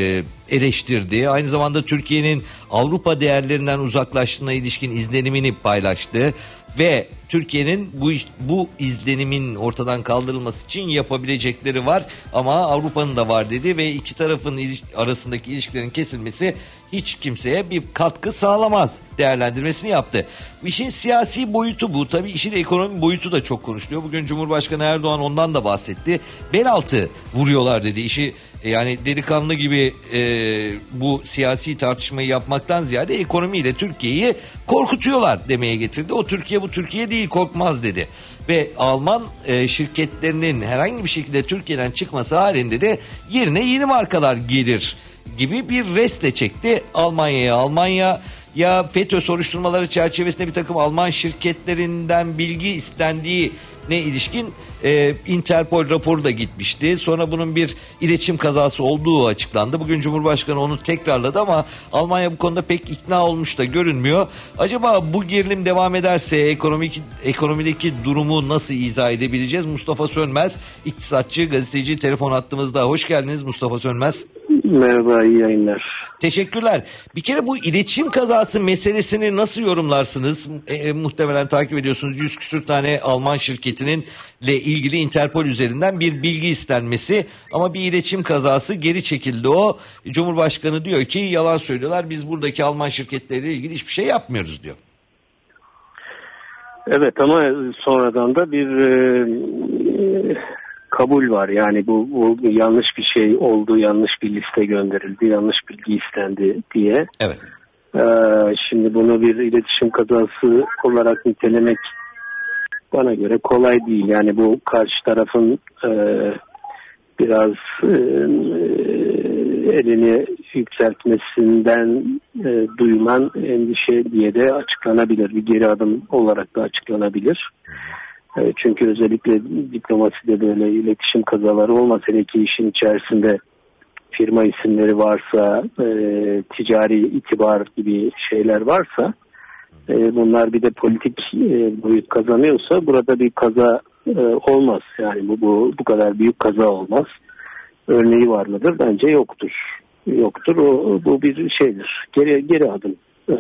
eleştirdi. Aynı zamanda Türkiye'nin Avrupa değerlerinden uzaklaştığına ilişkin izlenimini paylaştı. Ve Türkiye'nin bu bu izlenimin ortadan kaldırılması için yapabilecekleri var ama Avrupa'nın da var dedi ve iki tarafın iliş- arasındaki ilişkilerin kesilmesi hiç kimseye bir katkı sağlamaz değerlendirmesini yaptı. İşin siyasi boyutu bu. Tabii işin ekonomi boyutu da çok konuşuluyor. Bugün Cumhurbaşkanı Erdoğan ondan da bahsetti. Bel altı vuruyorlar dedi. İşi yani delikanlı gibi e, bu siyasi tartışmayı yapmaktan ziyade ekonomiyle Türkiye'yi korkutuyorlar demeye getirdi. O Türkiye bu Türkiye değil, korkmaz dedi. Ve Alman e, şirketlerinin herhangi bir şekilde Türkiye'den çıkması halinde de yerine yeni markalar gelir gibi bir restle çekti Almanya'ya. Almanya ya FETÖ soruşturmaları çerçevesinde bir takım Alman şirketlerinden bilgi istendiği ne ilişkin e, Interpol raporu da gitmişti. Sonra bunun bir iletişim kazası olduğu açıklandı. Bugün Cumhurbaşkanı onu tekrarladı ama Almanya bu konuda pek ikna olmuş da görünmüyor. Acaba bu gerilim devam ederse ekonomik ekonomideki durumu nasıl izah edebileceğiz? Mustafa Sönmez, iktisatçı, gazeteci, telefon hattımızda. Hoş geldiniz Mustafa Sönmez. Merhaba, iyi yayınlar. Teşekkürler. Bir kere bu iletişim kazası meselesini nasıl yorumlarsınız? E, muhtemelen takip ediyorsunuz. Yüz küsür tane Alman şirketinin ile ilgili Interpol üzerinden bir bilgi istenmesi ama bir iletişim kazası geri çekildi o. Cumhurbaşkanı diyor ki yalan söylüyorlar. Biz buradaki Alman şirketleriyle ilgili hiçbir şey yapmıyoruz diyor. Evet ama sonradan da bir e, kabul var. Yani bu, bu yanlış bir şey oldu, yanlış bir liste gönderildi, yanlış bilgi istendi diye. Evet. Ee, şimdi bunu bir iletişim kazası olarak nitelemek bana göre kolay değil. Yani bu karşı tarafın e, biraz e, elini yükseltmesinden e, duyulan endişe diye de açıklanabilir. Bir geri adım olarak da açıklanabilir. E, çünkü özellikle diplomaside böyle iletişim kazaları olmasa, hele ki işin içerisinde firma isimleri varsa, e, ticari itibar gibi şeyler varsa, e, bunlar bir de politik e, boyut kazanıyorsa burada bir kaza e, olmaz. Yani bu, bu bu kadar büyük kaza olmaz. Örneği var mıdır? Bence yoktur. Yoktur. O bu bir şeydir. Geri geri adım.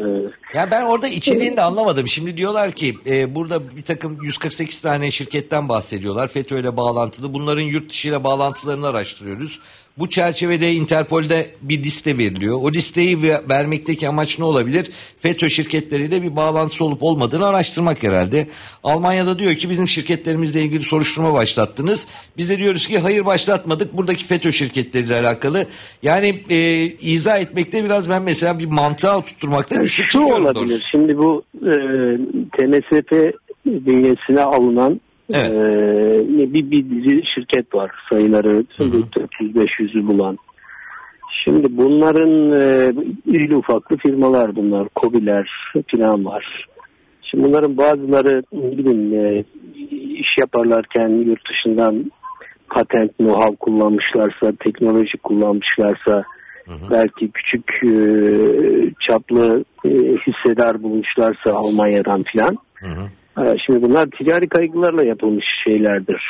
Ya ben orada içeriğini de anlamadım. Şimdi diyorlar ki e, burada bir takım yüz kırk sekiz tane şirketten bahsediyorlar. FETÖ ile bağlantılı. Bunların yurt dışı ile bağlantılarını araştırıyoruz. Bu çerçevede Interpol'de bir liste veriliyor. O listeyi vermekteki amaç ne olabilir? FETÖ şirketleriyle bir bağlantısı olup olmadığını araştırmak herhalde. Almanya'da diyor ki bizim şirketlerimizle ilgili soruşturma başlattınız. Biz de diyoruz ki hayır başlatmadık. Buradaki FETÖ şirketleriyle alakalı. Yani e, izah etmekte biraz ben mesela bir mantığa oturtmakta güçlük çekiyorum. Şu olabilir. Şimdi bu e, T M S P bünyesine alınan Evet. Ee, bir, bir dizi şirket var, sayıları dört yüz beş yüzü bulan. Şimdi bunların e, irili ufaklı firmalar bunlar, KOBİ'ler falan var. Şimdi bunların bazıları bilin e, iş yaparlarken yurt dışından patent, know-how kullanmışlarsa, teknoloji kullanmışlarsa, hı hı. belki küçük e, çaplı e, hissedar bulmuşlarsa Almanya'dan falan. Hı hı. Şimdi bunlar ticari kaygılarla yapılmış şeylerdir.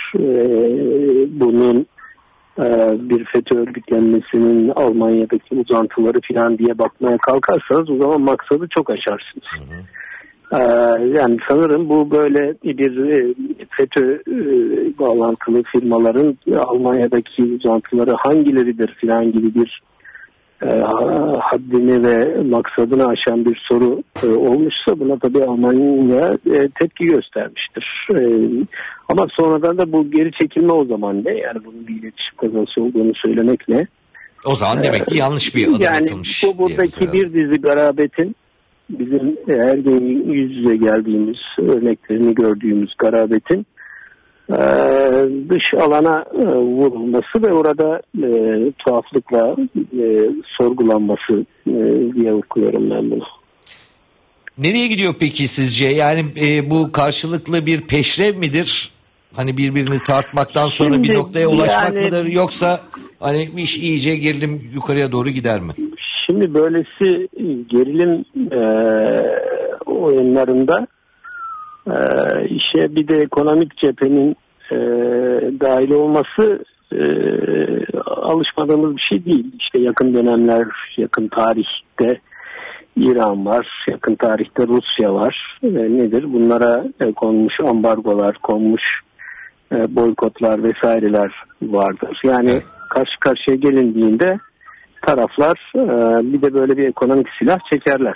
Ee, bunun e, bir FETÖ örgütlenmesinin Almanya'daki uzantıları falan diye bakmaya kalkarsanız o zaman maksadı çok aşarsınız. Hı hı. Ee, yani sanırım bu böyle bir e, FETÖ e, bağlantılı firmaların Almanya'daki uzantıları hangileridir falan gibi bir E, haddini ve maksadını aşan bir soru e, olmuşsa buna tabii Almanya e, tepki göstermiştir. E, ama sonradan da bu geri çekilme o zaman ne? Yani bunun bir iletişim kazası olduğunu söylemek ne? O zaman demek ki yanlış bir adım yani atılmış. Bu buradaki bir dizi garabetin bizim her gün yüz yüze geldiğimiz örneklerini gördüğümüz garabetin e, dış alana e, vurulması ve orada e, tuhaflıkla e, sorgulanması e, diye okuyorum ben bunu. Nereye gidiyor peki sizce? Yani e, bu karşılıklı bir peşrev midir? Hani birbirini tartmaktan sonra Şimdi, bir noktaya ulaşmak yani, mıdır? Yoksa hani iş iyice gerilim yukarıya doğru gider mi? Şimdi böylesi gerilim e, oyunlarında e, işe bir de ekonomik cephenin e, dahil olması e, alışmadığımız bir şey değil. İşte yakın dönemler, yakın tarihte İran var, yakın tarihte Rusya var. E, nedir? Bunlara e, konmuş ambargolar, konmuş e, boykotlar vesaireler vardır. Yani karşı karşıya gelindiğinde taraflar e, bir de böyle bir ekonomik silah çekerler.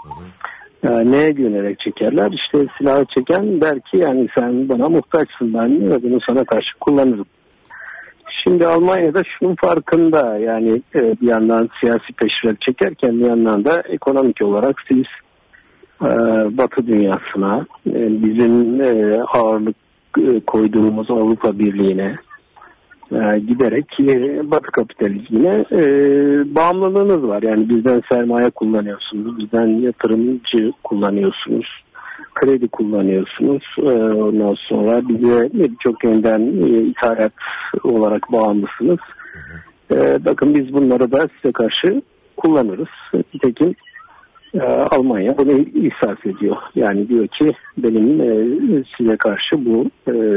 E, neye güvenerek çekerler? İşte silahı çeken der ki yani sen bana muhtaçsın, ben bunu sana karşı kullanırım. Şimdi Almanya'da şunun farkında, yani e, bir yandan siyasi peşrev çekerken bir yandan da ekonomik olarak siz e, Batı dünyasına, e, bizim e, ağırlık e, koyduğumuz Avrupa Birliği'ne e, giderek e, Batı kapitalizmine e, bağımlılığınız var. Yani bizden sermaye kullanıyorsunuz, bizden yatırımcı kullanıyorsunuz, kredi kullanıyorsunuz. Ondan sonra bize birçok yönden ithalat olarak bağımlısınız. Bakın biz bunları da size karşı kullanırız. Nitekim Almanya bunu ihsas ediyor. Yani diyor ki benim size karşı bu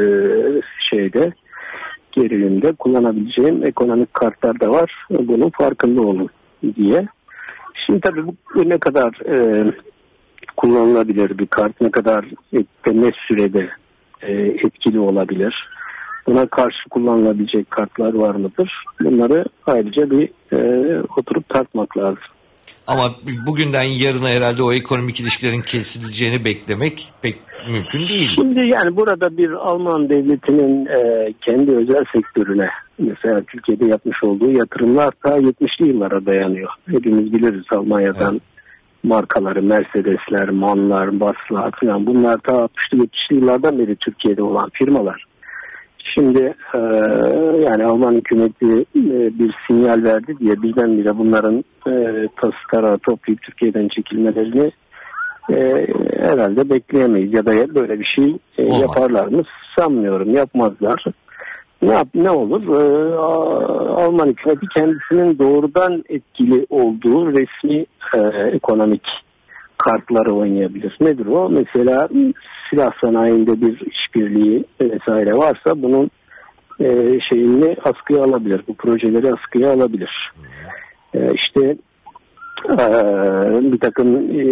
şeyde gerilimde kullanabileceğim ekonomik kartlar da var. Bunun farkında olun diye. Şimdi tabii bu ne kadar kullanılabilir bir kart, ne kadar ne sürede e, etkili olabilir, buna karşı kullanılabilecek kartlar var mıdır? Bunları ayrıca bir e, oturup tartmak lazım. Ama bugünden yarına herhalde o ekonomik ilişkilerin kesileceğini beklemek pek mümkün değil. Şimdi yani burada bir Alman devletinin e, kendi özel sektörüne, mesela Türkiye'de yapmış olduğu yatırımlar ta yetmişli yıllara dayanıyor. Hepimiz biliriz Almanya'dan. Evet. Markaları, Mercedesler, Manlar, Baslar falan, bunlar ta altmışlı yetmişli yıllardan beri Türkiye'de olan firmalar. Şimdi e, yani Alman hükümeti e, bir sinyal verdi diye birdenbire bunların e, tası tarağı toplayıp Türkiye'den çekilmelerini e, herhalde bekleyemeyiz ya da böyle bir şey e, yaparlar mı sanmıyorum, yapmazlar. Ne yap, ne olur? Ee, Alman hükümeti kendisinin doğrudan etkili olduğu resmi e, ekonomik kartları oynayabilir. Nedir o? Mesela silah sanayinde bir işbirliği vesaire varsa bunun e, şeyini askıya alabilir. Bu projeleri askıya alabilir. E, işte e, bir takım e,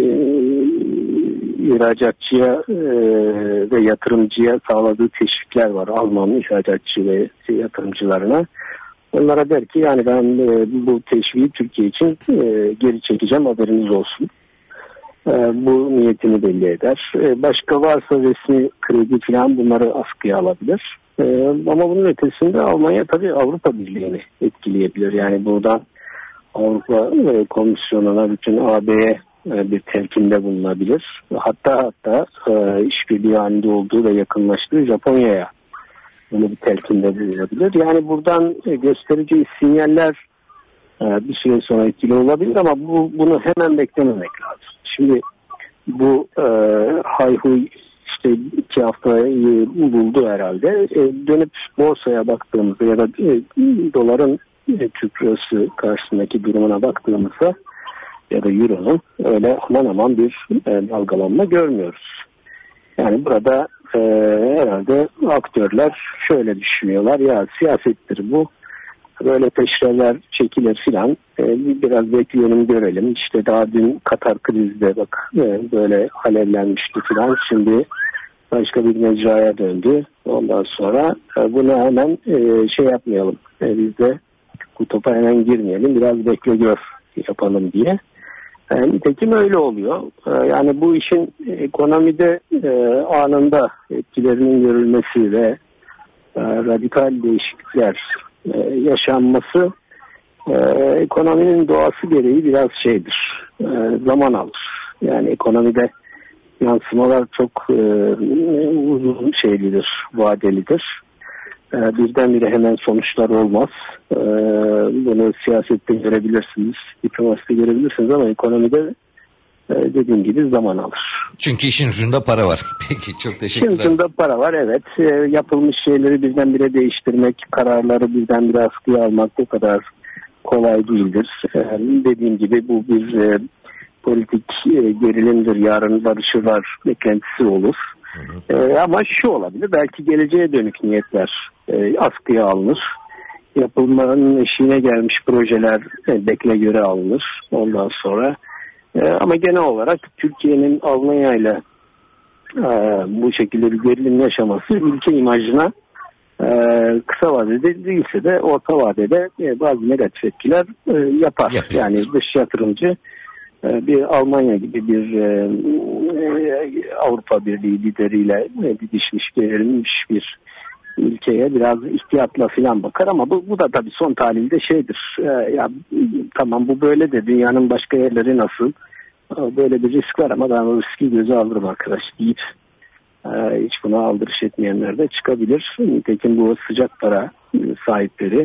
ihracatçıya e, ve yatırımcıya sağladığı teşvikler var. Alman ihracatçı ve yatırımcılarına. Onlara der ki yani ben e, bu teşviği Türkiye için e, geri çekeceğim, haberiniz olsun. E, bu niyetini belli eder. E, başka varsa resmi kredi falan bunları askıya alabilir. E, ama bunun ötesinde Almanya tabii Avrupa Birliği'ni etkileyebilir. Yani buradan Avrupa e, Komisyonu'na, bütün A B'ye bir telkinde bulunabilir. Hatta hatta e, işbirliği halinde olduğu ve yakınlaştığı Japonya'ya bunu bir telkinde bulunabilir. Yani buradan e, göstereceği sinyaller e, bir süre sonra etkili olabilir ama bu bunu hemen beklememek lazım. Şimdi bu e, hayhuy işte iki haftayı buldu herhalde. E, dönüp borsaya baktığımızda ya da e, doların e, Türk lirası karşısındaki durumuna baktığımızda ya da Euro'nun öyle aman aman bir e, dalgalanma görmüyoruz. Yani burada e, herhalde aktörler şöyle düşünüyorlar, ya siyasettir bu, böyle peşreler çekilir filan, e, biraz bekleyelim görelim. İşte daha dün Katar krizde bak e, böyle alevlenmişti filan, şimdi başka bir mecraya döndü. Ondan sonra e, bunu hemen e, şey yapmayalım, e, biz de bu topa hemen girmeyelim, biraz bekle gör yapalım diye. Yani nitekim öyle oluyor. Yani bu işin ekonomide anında etkilerinin görülmesi ve radikal değişiklikler yaşanması ekonominin doğası gereği biraz şeydir, zaman alır. Yani ekonomide yansımalar çok uzun uzun şeylidir, vadelidir. E, birdenbire hemen sonuçlar olmaz. E, bunu siyasette görebilirsiniz, diplomaside görebilirsiniz ama ekonomide e, dediğim gibi zaman alır. Çünkü işin ucunda para var. Peki, çok teşekkürler. İşin ucunda para var, evet. E, yapılmış şeyleri birdenbire değiştirmek, kararları birdenbire askıya almak o kadar kolay değildir. E, dediğim gibi bu bir e, politik e, gerilimdir. Yarın barışırlar beklentisi olur. Hı hı. E, ama şu olabilir. Belki geleceğe dönük niyetler e, askıya alınır. Yapılmanın eşiğine gelmiş projeler e, bekle göre alınır. Ondan sonra e, ama genel olarak Türkiye'nin Almanya ile bu şekilde bir gerilim yaşaması ülke imajına e, kısa vadede değilse de orta vadede e, bazı negatif etkiler e, yapar. Yapıyor. Yani dış yatırımcı e, bir Almanya gibi bir e, e, Avrupa Birliği lideriyle e, didişmiş, gerilmiş bir ülkeye biraz ihtiyatla falan bakar ama bu, bu da tabii son tahlilde şeydir. E, ya tamam, bu böyle de dünyanın başka yerleri nasıl? Böyle bir risk var ama ben o riski göze alırım arkadaş deyip e, hiç buna aldırış etmeyenler de çıkabilir. Nitekim bu sıcak para sahipleri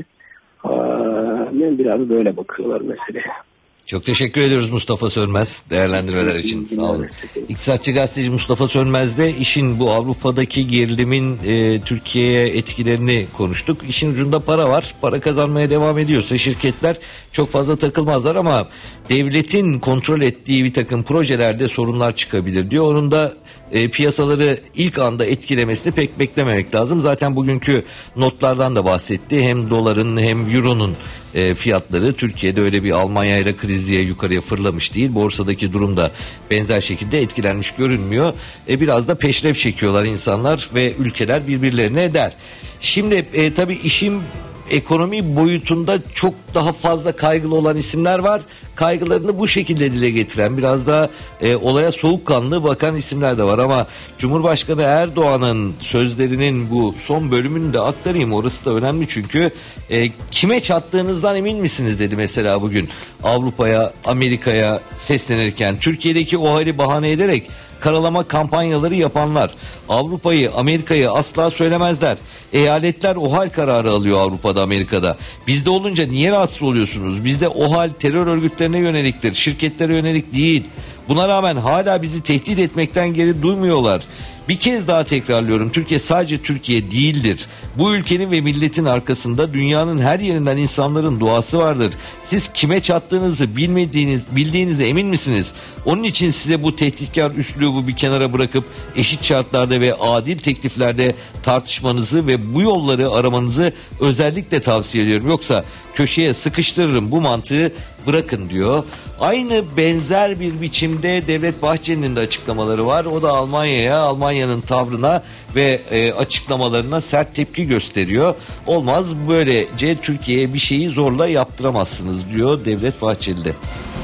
e, biraz böyle bakıyorlar meseleye. Çok teşekkür ediyoruz Mustafa Sönmez değerlendirmeler için. Sağ olun. İktisatçı gazeteci Mustafa Sönmez de işin bu Avrupa'daki gerilimin e, Türkiye'ye etkilerini konuştuk. İşin ucunda para var. Para kazanmaya devam ediyorsa şirketler çok fazla takılmazlar ama devletin kontrol ettiği bir takım projelerde sorunlar çıkabilir diyor. Onun da e, piyasaları ilk anda etkilemesini pek beklememek lazım. Zaten bugünkü notlardan da bahsetti. Hem doların hem euronun e, fiyatları Türkiye'de öyle bir Almanya ile kriz diye yukarıya fırlamış değil. Borsadaki durum da benzer şekilde etkilenmiş görünmüyor. E, biraz da peşref çekiyorlar insanlar ve ülkeler birbirlerine der. Şimdi e, tabii işin ekonomi boyutunda çok daha fazla kaygılı olan isimler var. Kaygılarını bu şekilde dile getiren, biraz daha e, olaya soğukkanlı bakan isimler de var ama Cumhurbaşkanı Erdoğan'ın sözlerinin bu son bölümünü de aktarayım. Orası da önemli çünkü e, kime çattığınızdan emin misiniz dedi mesela bugün Avrupa'ya, Amerika'ya seslenirken. Türkiye'deki o hali bahane ederek karalama kampanyaları yapanlar Avrupa'yı, Amerika'yı asla söylemezler. Eyaletler OHAL kararı alıyor Avrupa'da, Amerika'da. Bizde olunca niye rahatsız oluyorsunuz? Bizde OHAL terör örgütlerine yöneliktir, şirketlere yönelik değil. Buna rağmen hala bizi tehdit etmekten geri durmuyorlar. Bir kez daha tekrarlıyorum. Türkiye sadece Türkiye değildir. Bu ülkenin ve milletin arkasında dünyanın her yerinden insanların duası vardır. Siz kime çattığınızı bilmediğiniz, bildiğinize emin misiniz? Onun için size bu tehditkar üslubu bir kenara bırakıp eşit şartlarda ve adil tekliflerde tartışmanızı ve bu yolları aramanızı özellikle tavsiye ediyorum. Yoksa köşeye sıkıştırırım, bu mantığı bırakın diyor. Aynı benzer bir biçimde Devlet Bahçeli'nin de açıklamaları var. O da Almanya'ya, Almanya'nın tavrına ve e, açıklamalarına sert tepki gösteriyor. Olmaz, böylece Türkiye'ye bir şeyi zorla yaptıramazsınız diyor Devlet Bahçeli de.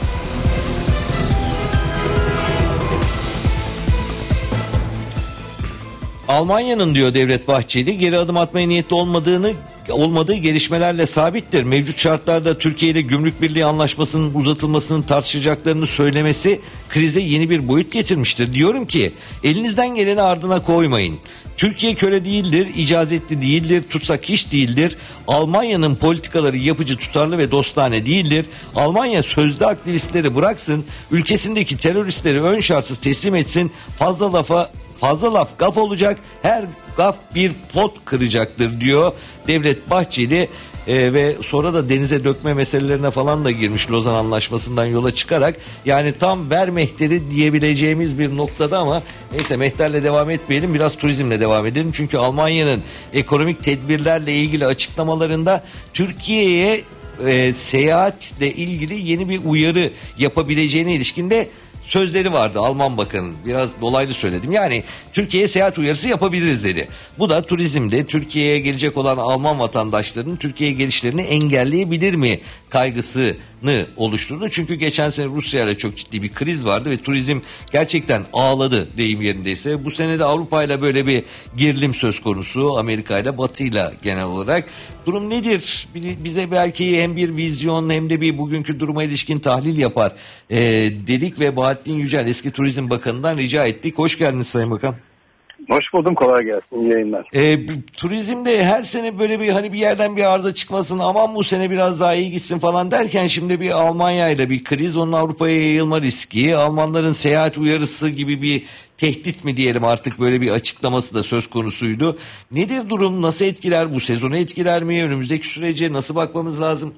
Almanya'nın diyor Devlet Bahçeli geri adım atmaya niyetli olmadığını olmadığı gelişmelerle sabittir. Mevcut şartlarda Türkiye ile Gümrük Birliği Anlaşması'nın uzatılmasının tartışacaklarını söylemesi krize yeni bir boyut getirmiştir. Diyorum ki elinizden geleni ardına koymayın. Türkiye köle değildir, icazetli değildir, tutsak hiç değildir. Almanya'nın politikaları yapıcı, tutarlı ve dostane değildir. Almanya sözde aktivistleri bıraksın, ülkesindeki teröristleri ön şartsız teslim etsin. Fazla lafa Fazla laf gaf olacak, her gaf bir pot kıracaktır diyor Devlet Bahçeli. Ee, ve sonra da denize dökme meselelerine falan da girmiş Lozan Anlaşması'ndan yola çıkarak. Yani tam ver mehteri diyebileceğimiz bir noktada ama neyse, mehterle devam etmeyelim, biraz turizmle devam edelim. Çünkü Almanya'nın ekonomik tedbirlerle ilgili açıklamalarında Türkiye'ye e, seyahatle ilgili yeni bir uyarı yapabileceğine ilişkinde sözleri vardı Alman Bakanı'nın. Biraz dolaylı söyledim. Yani Türkiye'ye seyahat uyarısı yapabiliriz dedi. Bu da turizmde Türkiye'ye gelecek olan Alman vatandaşlarının Türkiye'ye gelişlerini engelleyebilir mi kaygısını oluşturdu. Çünkü geçen sene Rusya ile çok ciddi bir kriz vardı ve turizm gerçekten ağladı deyim yerindeyse. Bu sene de Avrupa ile böyle bir gerilim söz konusu. Amerika ile Batı ile genel olarak. Durum nedir? Bize belki hem bir vizyon hem de bir bugünkü duruma ilişkin tahlil yapar ee, dedik ve Bahattin Yücel eski Turizm Bakanı'ndan rica ettik. Hoş geldiniz Sayın Bakan. Hoş buldum, kolay gelsin, iyi yayınlar. E, turizmde her sene böyle bir hani bir yerden bir arıza çıkmasın, aman bu sene biraz daha iyi gitsin falan derken şimdi bir Almanya ile bir kriz, onun Avrupa'ya yayılma riski, Almanların seyahat uyarısı gibi bir tehdit mi diyelim artık, böyle bir açıklaması da söz konusuydu. Nedir durum, nasıl etkiler, bu sezonu etkiler mi, önümüzdeki sürece nasıl bakmamız lazım?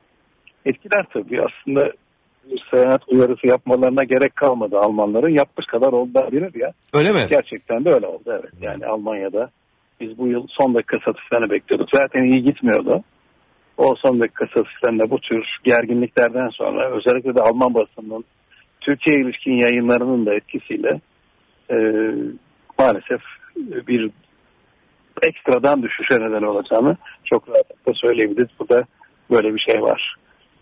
Etkiler tabii, aslında bir seyahat uyarısı yapmalarına gerek kalmadı Almanların, yapmış kadar oldu bilir ya. Öyle mi? Gerçekten de öyle oldu, evet. Yani Almanya'da biz bu yıl son dakika satışlarını bekliyorduk. Zaten iyi gitmiyordu. O son dakika satışlarında bu tür gerginliklerden sonra özellikle de Alman basınının Türkiye ilişkin yayınlarının da etkisiyle e, maalesef bir ekstradan düşüşe neden olacağını çok rahatlıkla söyleyebiliriz. Burada böyle bir şey var.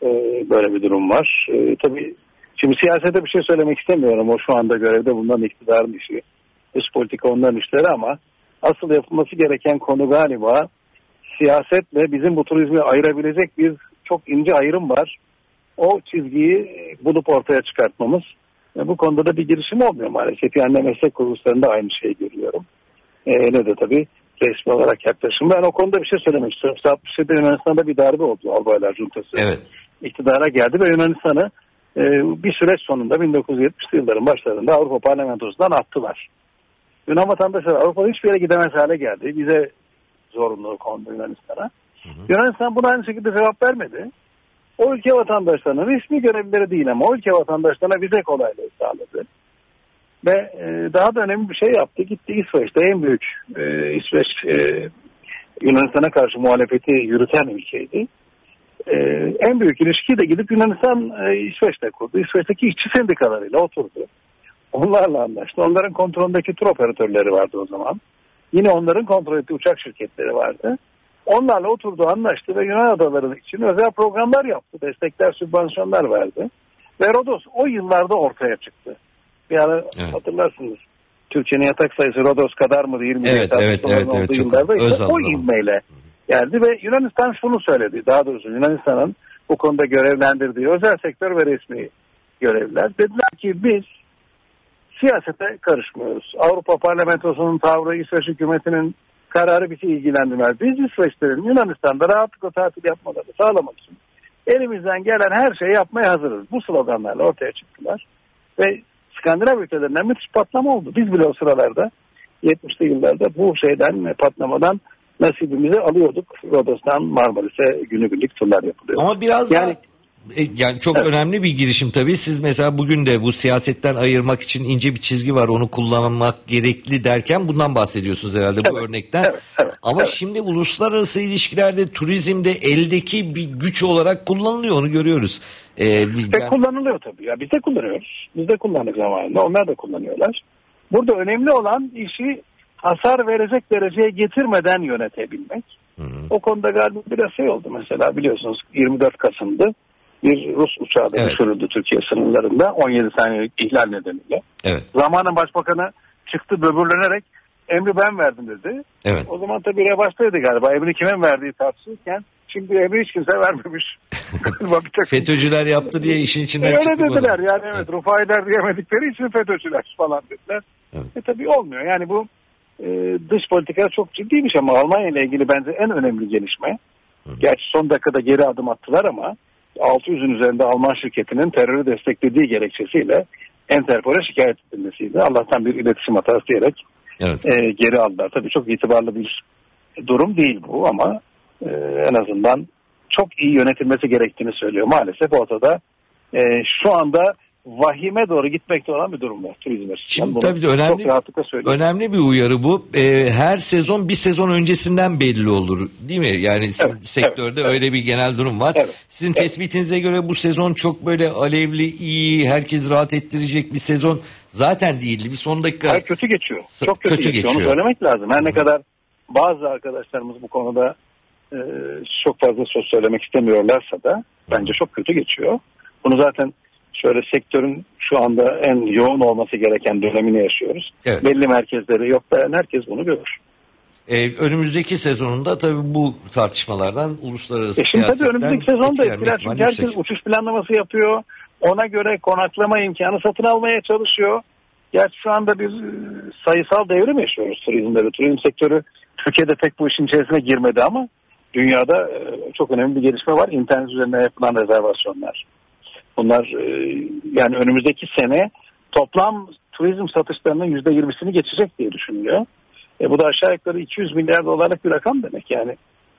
Böyle bir durum var. Ee, tabii şimdi siyasete bir şey söylemek istemiyorum. O şu anda görevde bulunan iktidarın işi. Dış politika onların işleri ama asıl yapılması gereken konu galiba siyasetle bizim bu turizmi ayırabilecek bir çok ince ayrım var. O çizgiyi bulup ortaya çıkartmamız. Bu konuda da bir girişim olmuyor maalesef. Yani meslek kuruluşlarında aynı şeyi görüyorum. Ee, ne de tabii resmi olarak yaklaşım. Ben o konuda bir şey söylemek istiyorum. altmış yedide Yunanistan'da bir darbe oldu. Albaylar Cuntası. Evet. İktidara geldi ve Yunanistan'ı e, bir süreç sonunda bin dokuz yüz yetmişli yılların başlarında Avrupa Parlamentosu'ndan attılar. Yunan vatandaşları Avrupa'da hiçbir yere gidemez hale geldi. Vize zorunluluğu kondu Yunanistan'a. Hı hı. Yunanistan buna aynı şekilde cevap vermedi. O ülke vatandaşlarının resmi görevlileri değil ama o ülke vatandaşlarına vize kolaylığı sağladı. Ve e, daha da önemli bir şey yaptı. Gitti İsveç'te en büyük e, İsveç e, Yunanistan'a karşı muhalefeti yürüten ülkeydi. Ee, en büyük ilişkiyi de gidip Yunanistan e, İsveç'te kurdu. İsveç'teki işçi sendikalarıyla oturdu. Onlarla anlaştı. Onların kontrolündeki tur operatörleri vardı o zaman. Yine onların kontrol ettiği uçak şirketleri vardı. Onlarla oturdu, anlaştı ve Yunan adaları için özel programlar yaptı. Destekler, sübvansiyonlar verdi. Ve Rodos o yıllarda ortaya çıktı. Bir ara evet. Hatırlarsınız. Türkiye'nin yatak sayısı Rodos kadar mı değil mi? Evet, evet, evet, evet. Yıllarda işte o ivmeyle geldi ve Yunanistan şunu söyledi. Daha doğrusu Yunanistan'ın bu konuda görevlendirdiği özel sektör ve resmi görevliler dediler ki biz siyasete karışmıyoruz. Avrupa Parlamentosu'nun tavrı, İsveç hükümetinin kararı bizi ilgilendirmez. Biz İsveçlerin Yunanistan'da rahatlıkla tatil yapmalarını sağlamak için elimizden gelen her şeyi yapmaya hazırız. Bu sloganlarla ortaya çıktılar ve Skandinav ülkelerinden müthiş patlama oldu. Biz bile o sıralarda yetmişli yıllarda bu şeyden, patlamadan nasibimizi alıyorduk. Rodos'tan Marmaris'e günübirlik turlar yapılıyor. Ama biraz yani, daha, yani çok evet. önemli bir girişim tabii. Siz mesela bugün de bu siyasetten ayırmak için ince bir çizgi var. Onu kullanmak gerekli derken bundan bahsediyorsunuz herhalde evet, bu örnekten. Evet, evet, Ama evet. şimdi uluslararası ilişkilerde, turizmde eldeki bir güç olarak kullanılıyor. Onu görüyoruz. Ee, yani... Ve kullanılıyor tabii. Ya biz de kullanıyoruz. Biz de kullandık zamanında. Onlar da kullanıyorlar. Burada önemli olan işi hasar verecek dereceye getirmeden yönetebilmek. Hı hı. O konuda galiba biraz şey oldu mesela, biliyorsunuz yirmi dört Kasım'dı. Bir Rus uçağı da evet. düşürüldü Türkiye sınırlarında on yedi saniyelik ihlal nedeniyle. Evet. Zamanın başbakanı çıktı böbürlenerek emri ben verdim dedi. Evet. O zaman tabii revaçtaydı galiba. Emri kimin verdiği tartışırken şimdi emri hiç kimse vermemiş. FETÖ'cüler yaptı diye işin içinden çıktı. Öyle dediler yani evet. evet. Rufailer diyemedikleri için FETÖ'cüler falan dediler. Evet. E tabii olmuyor yani bu e, dış politika çok ciddiymiş ama Almanya ile ilgili bence en önemli gelişme. Hı. Gerçi son dakikada geri adım attılar ama altı yüzün üzerinde Alman şirketinin terörü desteklediği gerekçesiyle Interpol'e şikayet edilmesiydi. Allah'tan bir iletişim hatası diyerek evet. e, geri aldılar. Tabii çok itibarlı bir durum değil bu ama e, en azından çok iyi yönetilmesi gerektiğini söylüyor. Maalesef ortada e, şu anda vahime doğru gitmekte olan bir durum var turizm açısından. Şimdi tabii de önemli, önemli bir uyarı bu. Ee, her sezon bir sezon öncesinden belli olur değil mi? Yani evet, sektörde evet, öyle evet. bir genel durum var. Evet, Sizin evet. tespitinize göre bu sezon çok böyle alevli, iyi, herkes rahat ettirecek bir sezon zaten değildi. Bir son dakika... Hayır, kötü geçiyor. Çok kötü, kötü geçiyor. geçiyor. Onu söylemek lazım. Her ne kadar bazı arkadaşlarımız bu konuda e, çok fazla söz söylemek istemiyorlarsa da bence çok kötü geçiyor. Bunu zaten şöyle sektörün şu anda en yoğun olması gereken dönemini yaşıyoruz. Evet. Belli merkezleri yok da herkes bunu görür. Ee, önümüzdeki sezonunda tabii bu tartışmalardan uluslararası e şimdi siyasetten tabii önümüzdeki sezonda etkiler çünkü herkes yüksek. Uçuş planlaması yapıyor. Ona göre konaklama imkanı satın almaya çalışıyor. Gerçi şu anda bir sayısal devrim yaşıyoruz turizmde. Turizm sektörü Türkiye'de pek bu işin içerisine girmedi ama dünyada çok önemli bir gelişme var. İnternet üzerinden yapılan rezervasyonlar. Bunlar yani önümüzdeki sene toplam turizm satışlarının yüzde yirmisini geçecek diye düşünülüyor. E bu da aşağı yukarı iki yüz milyar dolarlık bir rakam demek yani.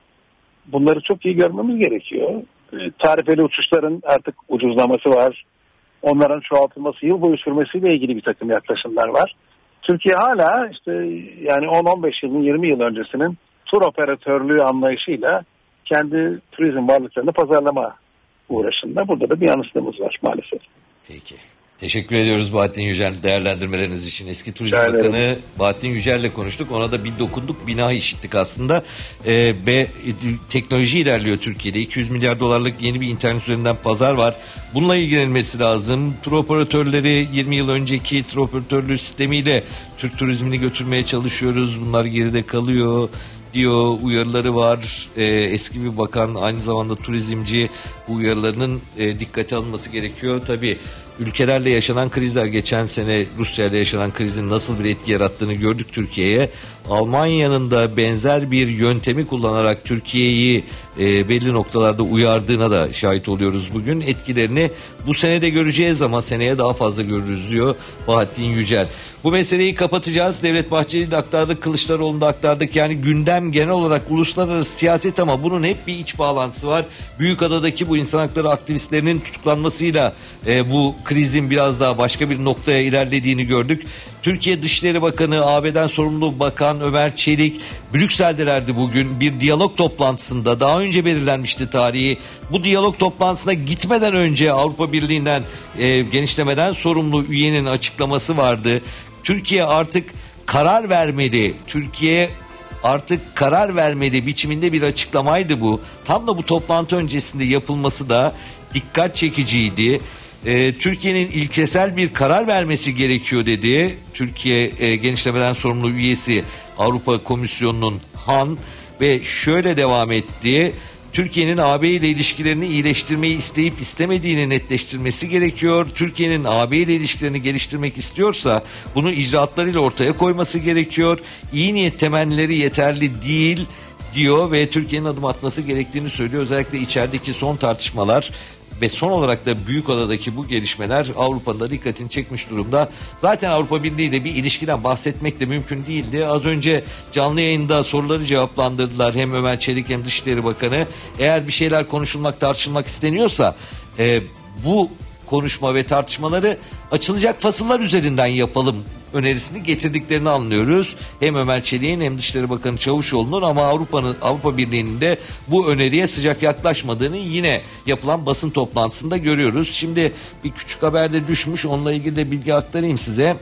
Bunları çok iyi görmemiz gerekiyor. E, tarifeli uçuşların artık ucuzlaması var. Onların çoğaltılması, yıl boyu sürmesiyle ilgili bir takım yaklaşımlar var. Türkiye hala işte yani on on beş yılın, yirmi yıl öncesinin tur operatörlüğü anlayışıyla kendi turizm varlıklarını pazarlama uğraşında. Burada da bir yanlışlığımız var maalesef. Peki. Teşekkür ediyoruz Bahattin Yücel değerlendirmeleriniz için. Eski Turizm Bakanı Bahattin Yücel'le konuştuk. Ona da bir dokunduk, bina işittik aslında. Ee, ve teknoloji ilerliyor Türkiye'de. iki yüz milyar dolarlık yeni bir internet üzerinden pazar var. Bununla ilgilenilmesi lazım. Tur operatörleri yirmi yıl önceki tur operatörlüğü sistemiyle Türk turizmini götürmeye çalışıyoruz. Bunlar geride kalıyor diyor, uyarıları var. Ee, eski bir bakan, aynı zamanda turizmci, bu uyarılarının e, dikkate alınması gerekiyor. Tabii ülkelerle yaşanan krizler, geçen sene Rusya ile yaşanan krizin nasıl bir etki yarattığını gördük Türkiye'ye. Almanya'nın da benzer bir yöntemi kullanarak Türkiye'yi e, belli noktalarda uyardığına da şahit oluyoruz bugün. Etkilerini bu sene de göreceğiz ama seneye daha fazla görürüz diyor Bahattin Yücel. Bu meseleyi kapatacağız. Devlet Bahçeli'yi de aktardık, Kılıçdaroğlu'nu da aktardık. Yani gündem genel olarak uluslararası siyaset ama bunun hep bir iç bağlantısı var. Büyükada'daki bu insan hakları aktivistlerinin tutuklanmasıyla e, bu krizin biraz daha başka bir noktaya ilerlediğini gördük. Türkiye Dışişleri Bakanı, A B'den sorumlu Bakan Ömer Çelik Brüksel'delerdi bugün. Bir diyalog toplantısında, daha önce belirlenmişti tarihi. Bu diyalog toplantısına gitmeden önce Avrupa Birliği'nden e, genişlemeden sorumlu üyenin açıklaması vardı. Türkiye artık karar vermedi. Türkiye artık karar vermedi biçiminde bir açıklamaydı bu. Tam da bu toplantı öncesinde yapılması da dikkat çekiciydi. Ee, Türkiye'nin ilkesel bir karar vermesi gerekiyor dedi. Türkiye e, genişlemeden sorumlu üyesi Avrupa Komisyonu'nun Han ve şöyle devam etti. Türkiye'nin A B ile ilişkilerini iyileştirmeyi isteyip istemediğini netleştirmesi gerekiyor. Türkiye'nin A B ile ilişkilerini geliştirmek istiyorsa bunu icraatlarıyla ortaya koyması gerekiyor. İyi niyet temennileri yeterli değil diyor ve Türkiye'nin adım atması gerektiğini söylüyor. Özellikle içerideki son tartışmalar ve son olarak da Büyükada'daki bu gelişmeler Avrupa'nın da dikkatini çekmiş durumda. Zaten Avrupa Birliği ile bir ilişkiden bahsetmek de mümkün değildi. Az önce canlı yayında soruları cevaplandırdılar hem Ömer Çelik hem Dışişleri Bakanı. Eğer bir şeyler konuşulmak, tartışılmak isteniyorsa e, bu konuşma ve tartışmaları açılacak fasıllar üzerinden yapalım önerisini getirdiklerini anlıyoruz. Hem Ömer Çelik'in hem Dışişleri Bakanı Çavuşoğlu'nun ama Avrupa'nın Avrupa Birliği'nin de bu öneriye sıcak yaklaşmadığını yine yapılan basın toplantısında görüyoruz. Şimdi bir küçük haber de düşmüş. Onunla ilgili de bilgi aktarayım size.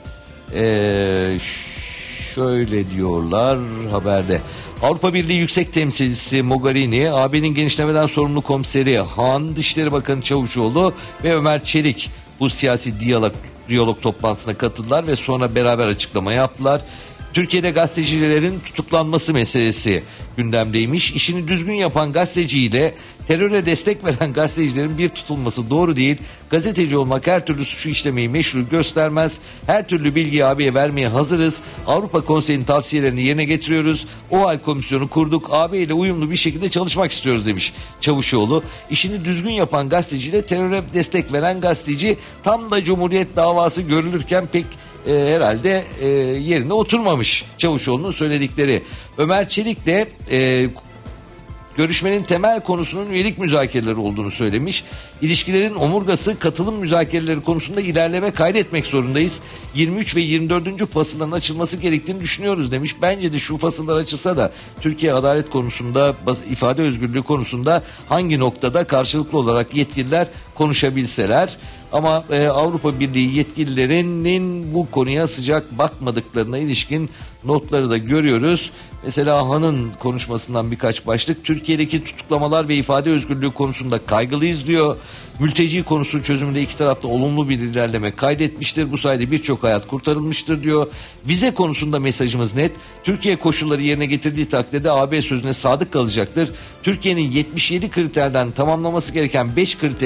Ee, şöyle diyorlar haberde. Avrupa Birliği Yüksek Temsilcisi Mogherini, A B'nin genişlemeden sorumlu komiseri Han, Dışişleri Bakanı Çavuşoğlu ve Ömer Çelik bu siyasi diyalog diyalog toplantısına katıldılar ve sonra beraber açıklama yaptılar. Türkiye'de gazetecilerin tutuklanması meselesi gündemdeymiş. İşini düzgün yapan gazeteciyle teröre destek veren gazetecilerin bir tutulması doğru değil. Gazeteci olmak her türlü suçu işlemeyi meşru göstermez. Her türlü bilgiyi A B'ye vermeye hazırız. Avrupa Konseyi'nin tavsiyelerini yerine getiriyoruz. O hal komisyonu kurduk. A B ile uyumlu bir şekilde çalışmak istiyoruz demiş Çavuşoğlu. İşini düzgün yapan gazeteciyle teröre destek veren gazeteci tam da Cumhuriyet davası görülürken pek E, herhalde e, yerine oturmamış Çavuşoğlu'nun söyledikleri. Ömer Çelik de e, görüşmenin temel konusunun üyelik müzakereleri olduğunu söylemiş. İlişkilerin omurgası katılım müzakereleri konusunda ilerleme kaydetmek zorundayız. yirmi üç ve yirmi dördüncü fasılların açılması gerektiğini düşünüyoruz demiş. Bence de şu fasıllar açılsa da Türkiye adalet konusunda, ifade özgürlüğü konusunda hangi noktada karşılıklı olarak yetkililer konuşabilseler. Ama e, Avrupa Birliği yetkililerinin bu konuya sıcak bakmadıklarına ilişkin notları da görüyoruz. Mesela Han'ın konuşmasından birkaç başlık. Türkiye'deki tutuklamalar ve ifade özgürlüğü konusunda kaygılıyız diyor. Mülteci konusu çözümünde iki tarafta olumlu bir ilerleme kaydetmiştir. Bu sayede birçok hayat kurtarılmıştır diyor. Vize konusunda mesajımız net. Türkiye koşulları yerine getirdiği takdirde A B sözüne sadık kalacaktır. Türkiye'nin yetmiş yedi kriterden tamamlaması gereken beş kriteri daha var.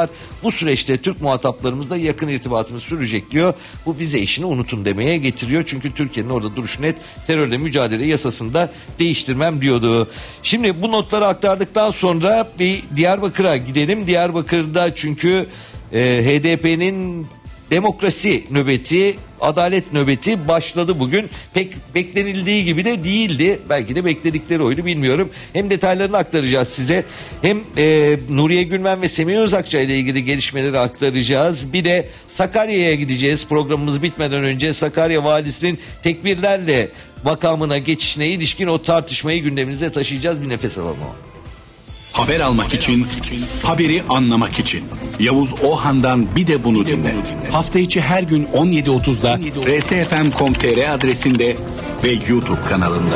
var. Bu süreçte Türk muhataplarımızla yakın irtibatımız sürecek diyor. Bu vize işini unutun demeye getiriyor. Çünkü Türkiye'nin orada duruşu net, terörle mücadele yasasında değiştirmem diyordu. Şimdi bu notları aktardıktan sonra bir Diyarbakır'a gidelim. Diyarbakır'da çünkü e, H D P'nin demokrasi nöbeti, adalet nöbeti başladı bugün. Pek beklenildiği gibi de değildi. Belki de bekledikleri oydu, bilmiyorum. Hem detaylarını aktaracağız size. Hem e, Nuriye Gülmen ve Semih Özakça ile ilgili gelişmeleri aktaracağız. Bir de Sakarya'ya gideceğiz. Programımız bitmeden önce Sakarya Valisi'nin tekbirlerle makamına geçişine ilişkin o tartışmayı gündeminize taşıyacağız. Bir nefes alalım o. Haber almak için, haberi anlamak için. Yavuz Ohan'dan bir de bunu dinle. Hafta içi her gün on yedi otuzda r s f m nokta com nokta t r adresinde ve YouTube kanalında.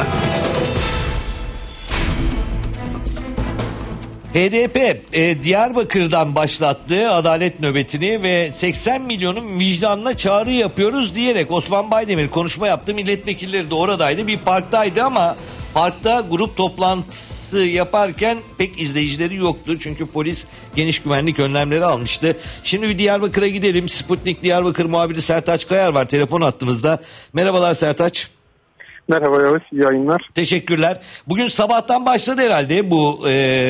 H D P e, Diyarbakır'dan başlattığı adalet nöbetini ve seksen milyonun vicdanına çağrı yapıyoruz diyerek Osman Baydemir konuşma yaptı. Milletvekilleri de oradaydı, bir parktaydı ama parkta grup toplantısı yaparken pek izleyicileri yoktu. Çünkü polis geniş güvenlik önlemleri almıştı. Şimdi bir Diyarbakır'a gidelim. Sputnik Diyarbakır muhabiri Sertaç Kayar var telefon hattımızda. Merhabalar Sertaç. Merhaba Yavuz, iyi yayınlar. Teşekkürler. Bugün sabahtan başladı herhalde bu e,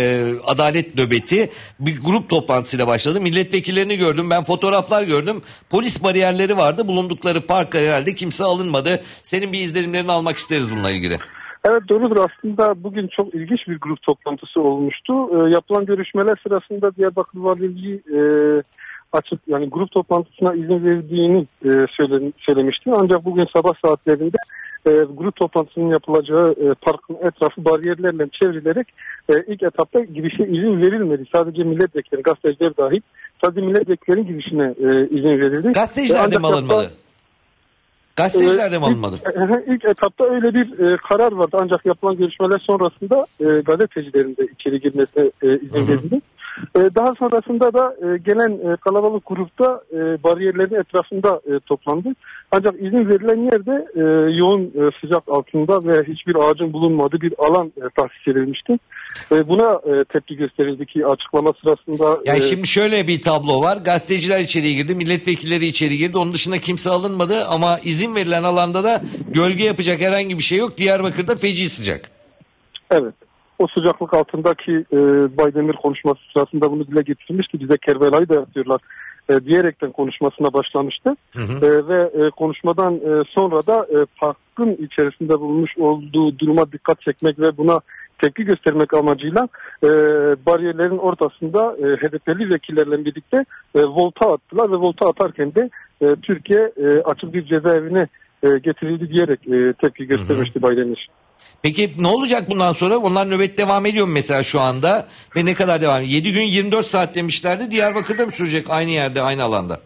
adalet nöbeti. Bir grup toplantısıyla başladı. Milletvekillerini gördüm, ben fotoğraflar gördüm. Polis bariyerleri vardı. Bulundukları parka herhalde kimse alınmadı. Senin bir izlenimlerini almak isteriz bununla ilgili. Evet, doğrudur. Aslında bugün çok ilginç bir grup toplantısı olmuştu. E, yapılan görüşmeler sırasında Diyarbakır Valiliği e, açık, yani grup toplantısına izin verdiğini e, söyle, söylemişti. Ancak bugün sabah saatlerinde e, grup toplantısının yapılacağı e, parkın etrafı bariyerlerle çevrilerek e, ilk etapta girişe izin verilmedi. Sadece milletvekilleri, gazeteciler dahil sadece milletvekillerinin girişine e, izin verildi. Gazeteciler de mi alınmadı? Gazeteciler de mi alınmadı? İlk, ilk etapta öyle bir e, karar vardı. Ancak yapılan görüşmeler sonrasında e, gazetecilerin de içeri girmesine e, izin verildi. E, daha sonrasında da e, gelen e, kalabalık grupta e, bariyerlerin etrafında e, toplandı. Ancak izin verilen yerde e, yoğun e, sıcak altında ve hiçbir ağacın bulunmadığı bir alan e, tahsis edilmişti. E, buna e, tepki gösterildi ki açıklama sırasında... Yani e, şimdi şöyle bir tablo var. Gazeteciler içeriye girdi, milletvekilleri içeri girdi. Onun dışında kimse alınmadı ama izin verilen alanda da gölge yapacak herhangi bir şey yok. Diyarbakır'da feci sıcak. Evet. O sıcaklık altındaki e, Baydemir konuşması sırasında bunu dile getirmişti. Bize Kerbela'yı da yapıyorlar e, diyerekten konuşmasına başlamıştı. Hı hı. E, ve e, konuşmadan e, sonra da e, parkın içerisinde bulunmuş olduğu duruma dikkat çekmek ve buna tepki göstermek amacıyla e, bariyerlerin ortasında e, H D P'li vekillerle birlikte e, volta attılar ve volta atarken de e, Türkiye e, açık bir cezaevine e, getirildi diyerek e, tepki göstermişti Baydemir. Peki ne olacak bundan sonra? Onlar nöbet devam ediyor mu mesela şu anda? Ve ne kadar devam ediyor? yedi gün yirmi dört saat demişlerdi. Diyarbakır'da mı sürecek aynı yerde, aynı alanda?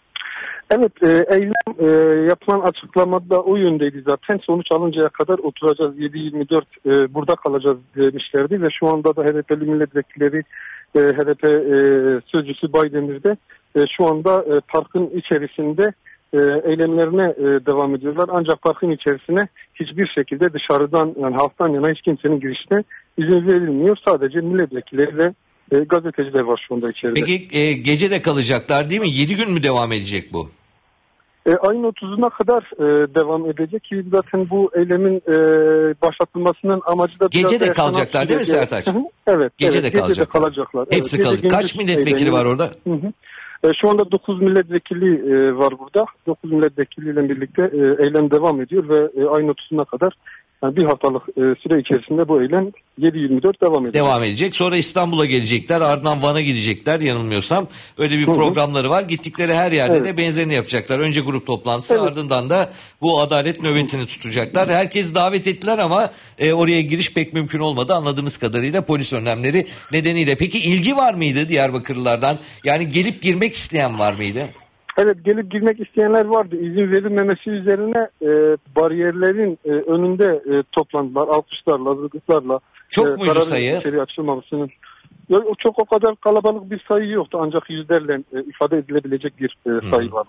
Evet, e, eylem e, yapılan açıklamada o yöndeydi zaten. Sonuç alıncaya kadar oturacağız, yedi yirmi dört e, burada kalacağız demişlerdi. Ve şu anda da H D P'li milletvekilleri, e, H D P e, sözcüsü Baydemir'de e, şu anda e, parkın içerisinde E, eylemlerine e, devam ediyorlar. Ancak parkın içerisine hiçbir şekilde dışarıdan, yani halktan yana hiç kimsenin girişine izin verilmiyor. Sadece milletvekilleri ve e, gazeteciler var şu anda içeride. Peki e, gece de kalacaklar değil mi? yedi gün mü devam edecek bu? E, ayın otuzuna kadar e, devam edecek ki zaten bu eylemin e, başlatılmasının amacı da... Gece de kalacaklar değil mi Sertaç? Evet. Gece evet, de gece kalacaklar. De kalacaklar. Hepsi evet, kalacak. Kaç milletvekili eylemi var orada? Hı hı. Şu anda dokuz milletvekili e, var burada. dokuz milletvekiliyle birlikte e, eylem devam ediyor ve e, ayın otuzuna kadar, yani bir haftalık e, süre içerisinde bu eylem yedi yirmi dört devam edecek. Devam edecek. Sonra İstanbul'a gelecekler. Ardından Van'a gidecekler yanılmıyorsam. Öyle bir programları var. Gittikleri her yerde evet. de benzerini yapacaklar. Önce grup toplantısı, evet. ardından da bu adalet nöbetini tutacaklar. Herkes davet ettiler ama e, oraya giriş pek mümkün olmadı anladığımız kadarıyla polis önlemleri nedeniyle. Peki ilgi var mıydı Diyarbakırlılardan? Yani gelip girmek isteyen var mıydı? Evet, gelip girmek isteyenler vardı. İzin verilmemesi üzerine e, bariyerlerin e, önünde e, toplandılar. Alkışlarla, zıgıtlarla. Çok e, muydu sayı? İçeri açılmamasının. Ya, çok o kadar kalabalık bir sayı yoktu. Ancak yüzlerle e, ifade edilebilecek bir e, sayı vardı.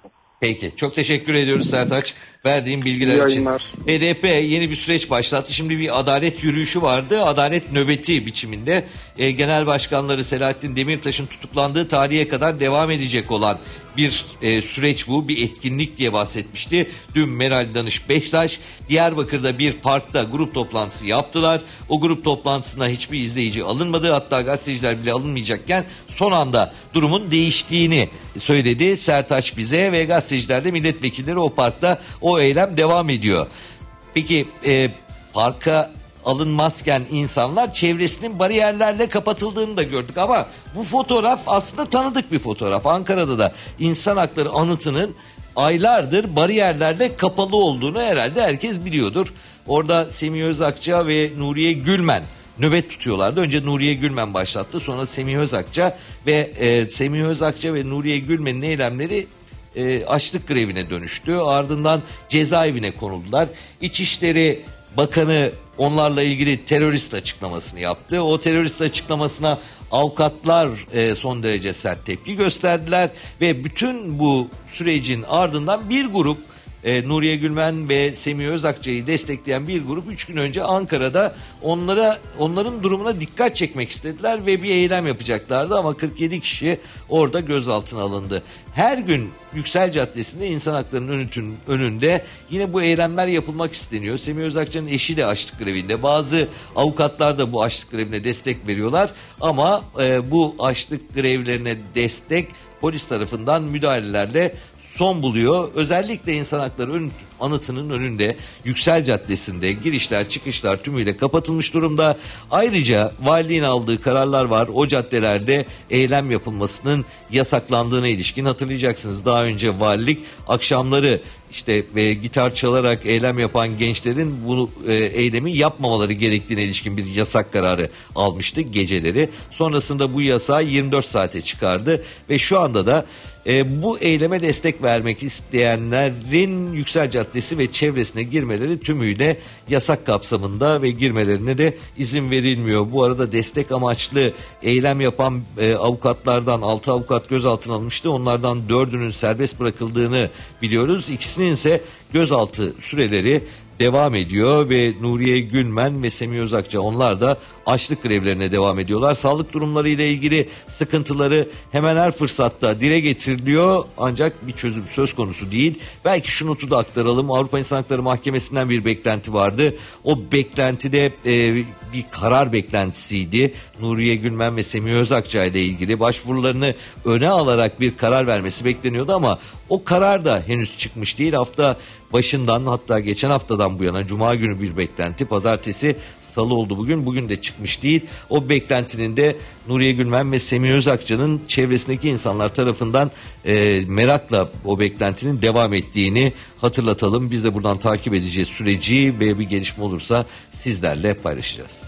Peki. Çok teşekkür ediyoruz Sertaç verdiğin bilgiler için. H D P yeni bir süreç başlattı. Şimdi bir adalet yürüyüşü vardı. Adalet nöbeti biçiminde e, genel başkanları Selahattin Demirtaş'ın tutuklandığı tarihe kadar devam edecek olan bir e, süreç bu. Bir etkinlik diye bahsetmişti. Dün Meral Danış Beştaş Diyarbakır'da bir parkta grup toplantısı yaptılar. O grup toplantısına hiçbir izleyici alınmadı. Hatta gazeteciler bile alınmayacakken son anda durumun değiştiğini söyledi Sertaç bize ve gazeteciler de milletvekilleri o parkta o eylem devam ediyor. Peki e, parka alınmazken insanlar çevresinin bariyerlerle kapatıldığını da gördük ama bu fotoğraf aslında tanıdık bir fotoğraf. Ankara'da da İnsan Hakları Anıtı'nın aylardır bariyerlerle kapalı olduğunu herhalde herkes biliyordur. Orada Semih Özakça ve Nuriye Gülmen nöbet tutuyorlardı. Önce Nuriye Gülmen başlattı, sonra Semih Özakça ve e, Semih Özakça ve Nuriye Gülmen'in eylemleri e, açlık grevine dönüştü. Ardından cezaevine konuldular. İçişleri Bakanı onlarla ilgili terörist açıklamasını yaptı. O terörist açıklamasına avukatlar e, son derece sert tepki gösterdiler ve bütün bu sürecin ardından bir grup e, Nuriye Gülmen ve Semih Özakça'yı destekleyen bir grup üç gün önce Ankara'da onlara onların durumuna dikkat çekmek istediler ve bir eylem yapacaklardı ama kırk yedi kişi orada gözaltına alındı. Her gün Yüksel Caddesi'nde insan haklarının önünde yine bu eylemler yapılmak isteniyor. Semih Özakça'nın eşi de açlık grevinde. Bazı avukatlar da bu açlık grevine destek veriyorlar. Ama e, bu açlık grevlerine destek polis tarafından müdahalelerle son buluyor. Özellikle insan hakları ön, anıtının önünde Yüksel Caddesi'nde girişler çıkışlar tümüyle kapatılmış durumda. Ayrıca valiliğin aldığı kararlar var. O caddelerde eylem yapılmasının yasaklandığına ilişkin hatırlayacaksınız. Daha önce valilik akşamları işte e, gitar çalarak eylem yapan gençlerin bu e, eylemi yapmamaları gerektiğine ilişkin bir yasak kararı almıştı geceleri. Sonrasında bu yasağı yirmi dört saate çıkardı ve şu anda da e, bu eyleme destek vermek isteyenlerin Yüksel Caddesi ve çevresine girmeleri tümüyle yasak kapsamında ve girmelerine de izin verilmiyor. Bu arada destek amaçlı eylem yapan e, avukatlardan altı avukat gözaltına alınmıştı. Onlardan dördünün serbest bırakıldığını biliyoruz. İkisinin ise gözaltı süreleri devam ediyor ve Nuriye Gülmen ve Semih Özakça onlar da açlık grevlerine devam ediyorlar. Sağlık durumları ile ilgili sıkıntıları hemen her fırsatta dile getiriliyor ancak bir çözüm söz konusu değil. Belki şu notu da aktaralım. Avrupa İnsan Hakları Mahkemesi'nden bir beklenti vardı. O beklentide e, bir karar beklentisiydi. Nuriye Gülmen ve Semih Özakça ile ilgili başvurularını öne alarak bir karar vermesi bekleniyordu ama o karar da henüz çıkmış değil. Hafta başından hatta geçen haftadan bu yana Cuma günü bir beklenti, pazartesi, salı oldu bugün. Bugün de çıkmış değil. O beklentinin de Nuriye Gülmen ve Semih Özakça'nın çevresindeki insanlar tarafından e, merakla o beklentinin devam ettiğini hatırlatalım. Biz de buradan takip edeceğiz süreci ve bir gelişme olursa sizlerle paylaşacağız.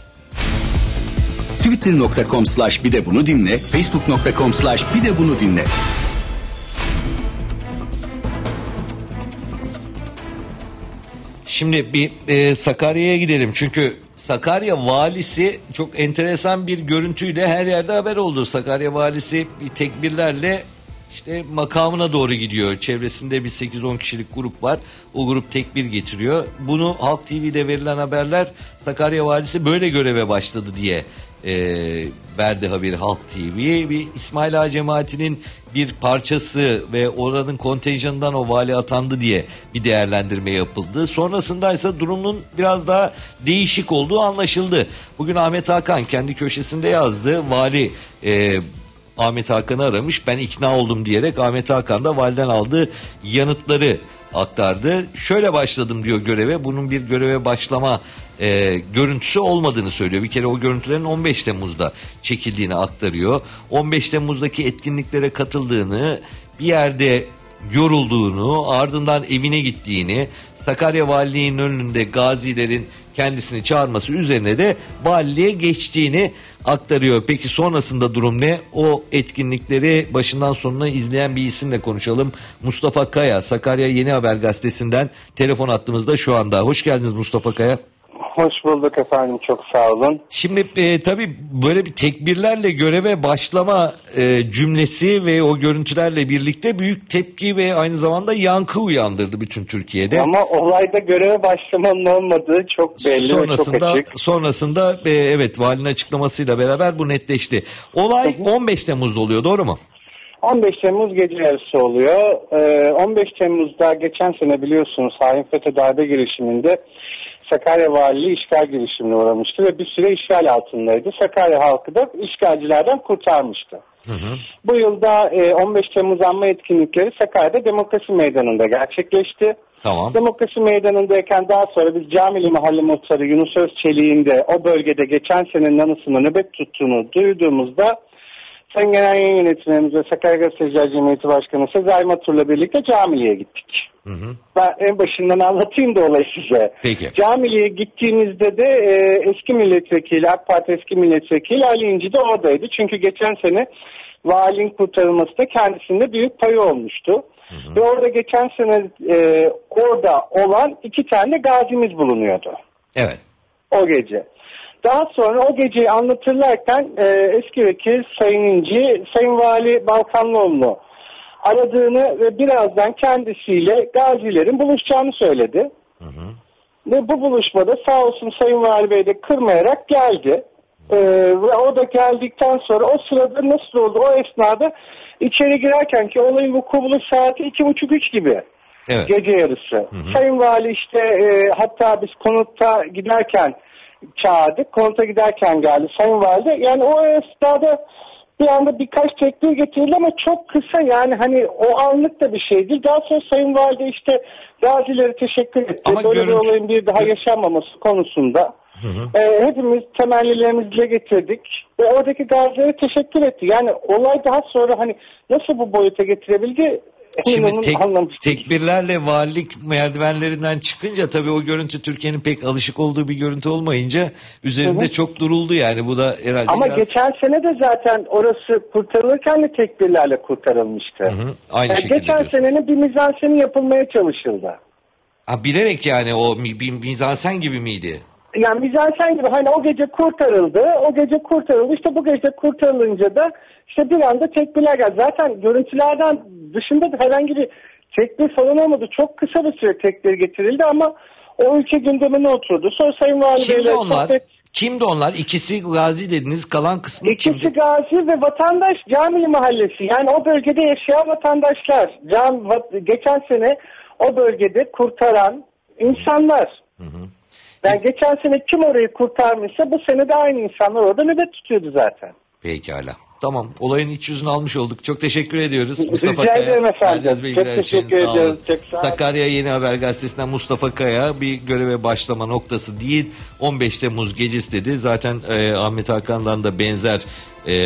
Twitter nokta com slash bir de bunu dinle, Facebook nokta com slash bir de bunu dinle. Şimdi bir e, Sakarya'ya gidelim çünkü Sakarya valisi çok enteresan bir görüntüyle her yerde haber oldu. Sakarya valisi bir tekbirlerle işte makamına doğru gidiyor. Çevresinde bir sekiz on kişilik grup var. O grup tekbir getiriyor. Bunu Halk T V'de verilen haberler Sakarya valisi böyle göreve başladı diye e, verdi haberi Halk T V. Bir İsmail Ağa cemaatinin bir parçası ve oranın kontenjanından o vali atandı diye bir değerlendirme yapıldı. Sonrasında ise durumun biraz daha değişik olduğu anlaşıldı. Bugün Ahmet Hakan kendi köşesinde yazdı. Vali e, Ahmet Hakan'ı aramış. Ben ikna oldum diyerek Ahmet Hakan da validen aldığı yanıtları aktardı. Şöyle başladım diyor göreve. Bunun bir göreve başlama e, görüntüsü olmadığını söylüyor. Bir kere o görüntülerin on beş Temmuz'da çekildiğini aktarıyor. on beş Temmuz'daki etkinliklere katıldığını, bir yerde yorulduğunu, ardından evine gittiğini, Sakarya Valiliği'nin önünde gazilerin kendisini çağırması üzerine de valiliğe geçtiğini aktarıyor. Peki sonrasında durum ne? O etkinlikleri başından sonuna izleyen bir isimle konuşalım. Mustafa Kaya, Sakarya Yeni Haber Gazetesi'nden telefon attığımızda şu anda. Hoş geldiniz Mustafa Kaya. Hoş bulduk efendim, çok sağ olun. Şimdi e, tabii böyle bir tekbirlerle göreve başlama e, cümlesi ve o görüntülerle birlikte büyük tepki ve aynı zamanda yankı uyandırdı bütün Türkiye'de. Ama olayda göreve başlamanın olmadığı çok belli sonrasında, ve çok açık. Sonrasında e, evet valinin açıklamasıyla beraber bu netleşti. Olay on beş Temmuz'da oluyor, doğru mu? on beş Temmuz gece yarısı oluyor. Ee, on beş Temmuz'da geçen sene biliyorsunuz hain FETÖ darbe girişiminde Sakarya Valiliği işgal girişimine uğramıştı ve bir süre işgal altındaydı. Sakarya halkı da işgalcilerden kurtarmıştı. Hı hı. Bu yılda e, on beş Temmuz anma etkinlikleri Sakarya'da Demokrasi Meydanı'nda gerçekleşti. Tamam. Demokrasi Meydanı'ndayken daha sonra biz Camili Mahalle Muhtarı Yunus Özçelik'in de o bölgede geçen senenin anısına nöbet tuttuğunu duyduğumuzda Sayın Genel Yayın Yönetmenimiz ve Sakarya Gazeteciler Cemiyeti Başkanı Sezai Matur'la birlikte Camili'ye gittik. Hı hı. Ben en başından anlatayım da olayı size. Peki. Camili'ye gittiğimizde de e, eski milletvekili, AK Parti eski milletvekili Ali İnci de oradaydı. Çünkü geçen sene valinin kurtarılmasında kendisinde büyük payı olmuştu. Hı hı. Ve orada geçen sene e, orada olan iki tane gazimiz bulunuyordu. Evet. O gece. Daha sonra o geceyi anlatırlarken e, eski vekil Sayın İnci, Sayın Vali Balkanlıoğlu'nu aradığını ve birazdan kendisiyle gazilerin buluşacağını söyledi. Hı hı. Ve bu buluşmada sağ olsun Sayın Vali Bey de kırmayarak geldi. Ee, ve o da geldikten sonra o sırada nasıl oldu? O esnada içeri girerken ki olayın vuku buluş saati iki buçuk üç gibi. Evet. Gece yarısı. Hı hı. Sayın Vali işte e, hatta biz konutta giderken çağırdık. Konuta giderken geldi Sayın Vali. Yani o esnada bir anda birkaç tekbir getirildi ama çok kısa, yani hani o anlık da bir şey değil. Daha sonra Sayın Valide işte gazileri teşekkür etti. Ama böyle görüntü... bir olayın bir daha yaşanmaması konusunda hı hı. E, hepimiz temennilerimizi dile getirdik. Ve oradaki gazilere teşekkür etti. Yani olay daha sonra hani nasıl bu boyuta getirebildi? Şimdi tek, tekbirlerle valilik merdivenlerinden çıkınca tabii o görüntü Türkiye'nin pek alışık olduğu bir görüntü olmayınca üzerinde hı hı. çok duruldu yani bu da herhalde. Ama biraz... geçen sene de zaten orası kurtarılırken de tekbirlerle kurtarılmıştı. Hı hı. Aynı yani şekilde geçen diyorsun. senenin bir mizanseni yapılmaya çalışıldı. Ha, bilerek yani o bir mizansen gibi miydi? Yani mizansen gibi hani o gece kurtarıldı, o gece kurtarıldı. İşte bu gece kurtarılınca da işte bir anda tekbirler geldi. Zaten görüntülerden dışında da herhangi bir tekbir falan olmadı. Çok kısa bir süre tekbir getirildi ama o ülke gündemine oturdu. Sonra Sayın Vali Kimdi Bey'le onlar? sohbet... Kimdi onlar? İkisi gazi dediniz, kalan kısmı İkisi kimdi? İkisi gazi ve vatandaş Camili Mahallesi. Yani o bölgede yaşayan vatandaşlar. Cam, geçen sene o bölgede kurtaran insanlar. Hı hı. Yani geçen sene kim orayı kurtarmışsa bu sene de aynı insanlar orada nöbet tutuyordu zaten. Pekala. Tamam. Olayın iç yüzünü almış olduk. Çok teşekkür ediyoruz. Rica Mustafa ederim efendim. Çok teşekkür ediyoruz. Çok sağ olun. Sakarya Yeni Haber Gazetesi'nden Mustafa Kaya bir göreve başlama noktası değil. on beş Temmuz gecesi dedi. Zaten e, Ahmet Hakan'dan da benzer e,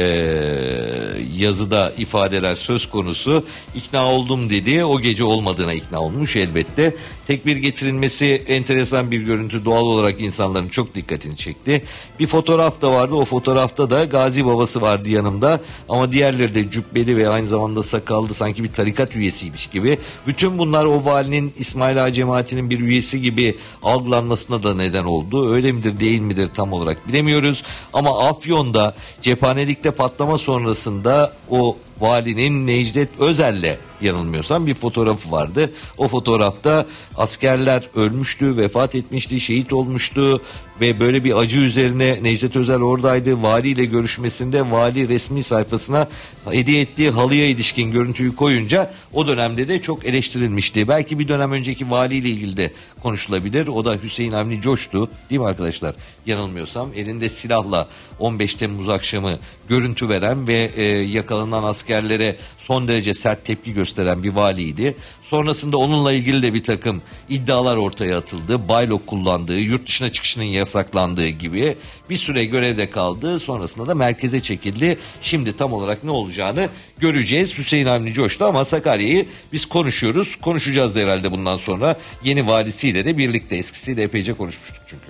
yazıda ifadeler söz konusu. İkna oldum dedi. O gece olmadığına ikna olmuş elbette. Tekbir getirilmesi enteresan bir görüntü. Doğal olarak insanların çok dikkatini çekti. Bir fotoğraf da vardı. O fotoğrafta da Gazi babası vardı yanımda. Ama diğerleri de cübbeli ve aynı zamanda sakallı, sanki bir tarikat üyesiymiş gibi. Bütün bunlar o valinin İsmail Ağa cemaatinin bir üyesi gibi algılanmasına da neden oldu. Öyle midir değil midir tam olarak bilemiyoruz. Ama Afyon'da cephanelikte patlama sonrasında o valinin Necdet Özel'le yanılmıyorsam bir fotoğrafı vardı. O fotoğrafta askerler ölmüştü, vefat etmişti, şehit olmuştu ve böyle bir acı üzerine Necdet Özel oradaydı. Valiyle görüşmesinde vali resmi sayfasına hediye ettiği halıya ilişkin görüntüyü koyunca o dönemde de çok eleştirilmişti. Belki bir dönem önceki valiyle ilgili de konuşulabilir. O da Hüseyin Avni Coş'tu. Değil mi arkadaşlar? Yanılmıyorsam elinde silahla on beş Temmuz akşamı görüntü veren ve e, yakalanan askerlere son derece sert tepki gösteren bir valiydi. Sonrasında onunla ilgili de bir takım iddialar ortaya atıldı. Baylok kullandığı, yurt dışına çıkışının yasaklandığı gibi bir süre görevde kaldı. Sonrasında da merkeze çekildi. Şimdi tam olarak ne olacağını göreceğiz. Hüseyin Avni Coş'tu ama Sakarya'yı biz konuşuyoruz. Konuşacağız da herhalde bundan sonra. Yeni valisiyle de birlikte, eskisiyle epeyce konuşmuştuk çünkü.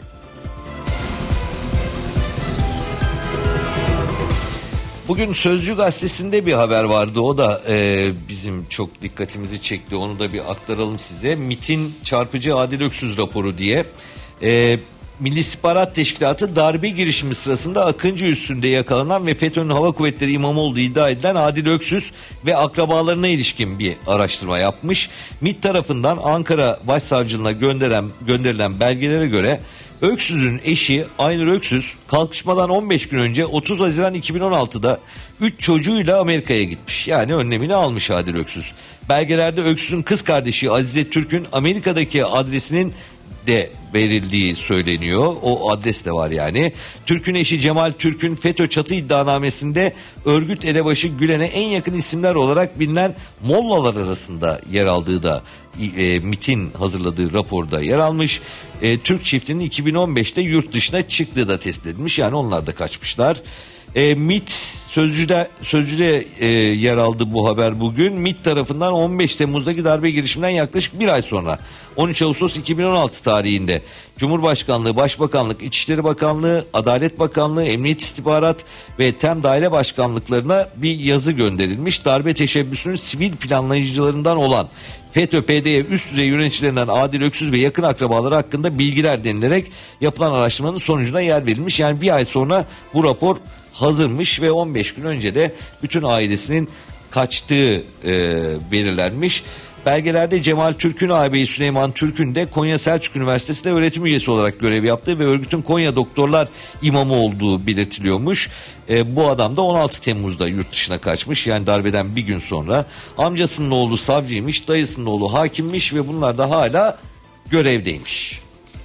Bugün Sözcü Gazetesi'nde bir haber vardı. O da e, bizim çok dikkatimizi çekti. Onu da bir aktaralım size. MİT'in çarpıcı Adil Öksüz raporu diye. E, Milli İstihbarat Teşkilatı darbe girişimi sırasında Akıncı üssünde yakalanan ve FETÖ'nün Hava Kuvvetleri imamı olduğu iddia edilen Adil Öksüz ve akrabalarına ilişkin bir araştırma yapmış. MİT tarafından Ankara Başsavcılığına gönderen, gönderilen belgelere göre Öksüz'ün eşi Aynur Öksüz kalkışmadan on beş gün önce otuz Haziran iki bin on altıda üç çocuğuyla Amerika'ya gitmiş. Yani önlemini almış Adil Öksüz. Belgelerde Öksüz'ün kız kardeşi Azize Türk'ün Amerika'daki adresinin de verildiği söyleniyor. O adres de var yani. Türk'ün eşi Cemal Türk'ün FETÖ çatı iddianamesinde örgüt elebaşı Gülen'e en yakın isimler olarak bilinen Mollalar arasında yer aldığı da e, MİT'in hazırladığı raporda yer almış. E, Türk çiftinin iki bin on beşte yurt dışına çıktığı da tespit edilmiş. Yani onlar da kaçmışlar. E, MİT Sözcü'de, Sözcü'de e, yer aldı bu haber bugün. MİT tarafından on beş Temmuz'daki darbe girişiminden yaklaşık bir ay sonra on üç Ağustos iki bin on altı tarihinde Cumhurbaşkanlığı, Başbakanlık, İçişleri Bakanlığı, Adalet Bakanlığı, Emniyet İstihbarat ve Tem Daire Başkanlıklarına bir yazı gönderilmiş. Darbe teşebbüsünün sivil planlayıcılarından olan FETÖ P D Y üst düzey yöneticilerinden Adil Öksüz ve yakın akrabaları hakkında bilgiler denilerek yapılan araştırmanın sonucuna yer verilmiş. Yani bir ay sonra bu rapor hazırmış ve on beş gün önce de bütün ailesinin kaçtığı e, belirlenmiş. Belgelerde Cemal Türk'ün ağabeyi Süleyman Türk'ün de Konya Selçuk Üniversitesi'nde öğretim üyesi olarak görev yaptığı ve örgütün Konya Doktorlar imamı olduğu belirtiliyormuş. E, bu adam da on altı Temmuz'da yurt dışına kaçmış. Yani darbeden bir gün sonra. Amcasının oğlu savcıymış, dayısının oğlu hakimmiş ve bunlar da hala görevdeymiş.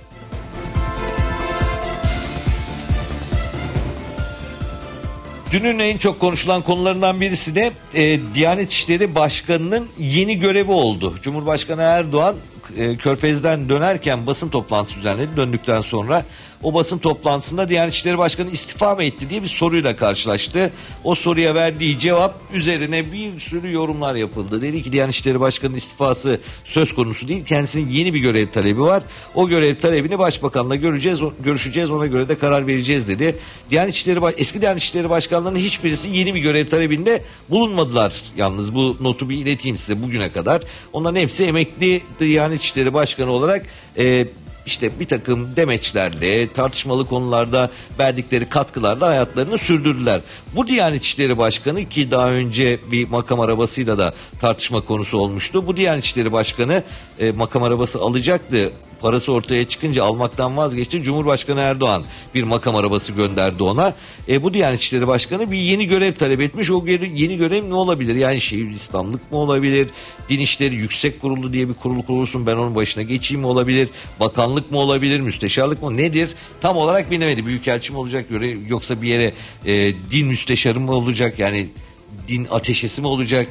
Dünün en çok konuşulan konularından birisi de e, Diyanet İşleri Başkanı'nın yeni görevi oldu. Cumhurbaşkanı Erdoğan e, Körfez'den dönerken basın toplantısı düzenledi. Döndükten sonra o basın toplantısında Diyanet İşleri Başkanı istifa mı etti diye bir soruyla karşılaştı. O soruya verdiği cevap üzerine bir sürü yorumlar yapıldı. Dedi ki Diyanet İşleri Başkanı'nın istifası söz konusu değil. Kendisinin yeni bir görev talebi var. O görev talebini Başbakan'la göreceğiz, görüşeceğiz, ona göre de karar vereceğiz dedi. Diyanet İşleri eski Diyanet İşleri Başkanlarının hiçbirisi yeni bir görev talebinde bulunmadılar. Yalnız bu notu bir ileteyim size bugüne kadar. Onların hepsi emekli Diyanet İşleri Başkanı olarak e, İşte bir takım demeçlerle, tartışmalı konularda verdikleri katkılarla hayatlarını sürdürdüler. Bu Diyanet İşleri Başkanı ki daha önce bir makam arabasıyla da tartışma konusu olmuştu. Bu Diyanet İşleri Başkanı e, makam arabası alacaktı. Parası ortaya çıkınca almaktan vazgeçti. Cumhurbaşkanı Erdoğan bir makam arabası gönderdi ona. E, bu Diyanet İşleri Başkanı bir yeni görev talep etmiş. O yeni görev ne olabilir? Yani Şeyhülislamlık mı olabilir? Din İşleri Yüksek Kurulu diye bir kurul kurulsun, ben onun başına geçeyim mi olabilir? Bakanlık mı olabilir? Müsteşarlık mı? Nedir? Tam olarak bilemedi. Büyükelçi mi olacak? Yoksa bir yere e, din müsteşarı mı olacak? Yani din ateşesi mi olacak?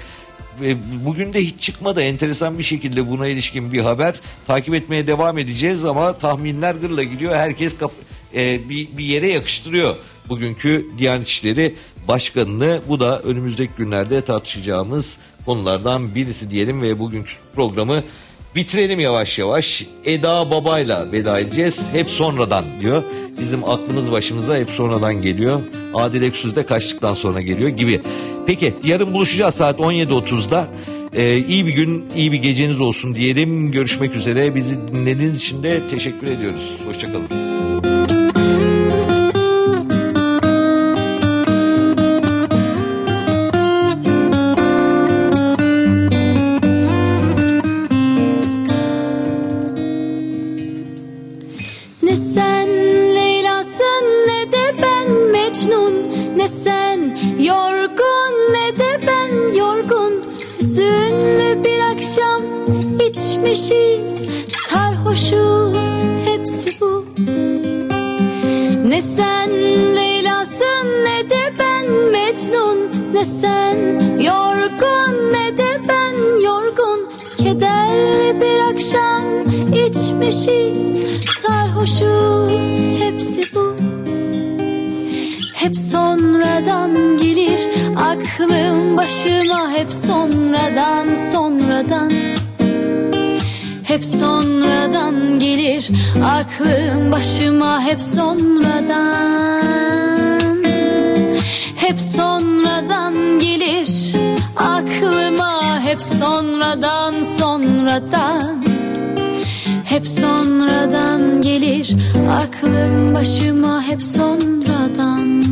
Bugün de hiç çıkmadı. Enteresan bir şekilde buna ilişkin bir haber. Takip etmeye devam edeceğiz ama tahminler gırla gidiyor. Herkes kap- e, bir, bir yere yakıştırıyor bugünkü Diyanet İşleri Başkanı'nı. Bu da önümüzdeki günlerde tartışacağımız konulardan birisi diyelim ve bugünkü programı bitirelim yavaş yavaş. Eda Baba'yla veda edeceğiz. Hep sonradan diyor. Bizim aklımız başımıza hep sonradan geliyor. Adil Öksüz de kaçtıktan sonra geliyor gibi. Peki yarın buluşacağız saat on yedi otuzda. Ee, iyi bir gün, iyi bir geceniz olsun diyelim. Görüşmek üzere. Bizi dinlediğiniz için de teşekkür ediyoruz. Hoşçakalın. Ne sen Leyla'sın ne de ben Mecnun, ne sen yorgun ne de ben yorgun. Hüzünlü bir akşam içmişiz, sarhoşuz, hepsi bu. Ne sen Leyla'sın ne de ben Mecnun, ne sen yorgun ne de ben yorgun. Kederli bir akşam içmişiz, sarhoşuz, hepsi bu. Hep sonradan gelir aklım başıma, hep sonradan sonradan. Hep sonradan gelir aklım başıma, hep sonradan. Hep sonradan gelir aklıma, hep sonradan sonradan. hep sonradan gelir. Aklım başıma hep sonradan.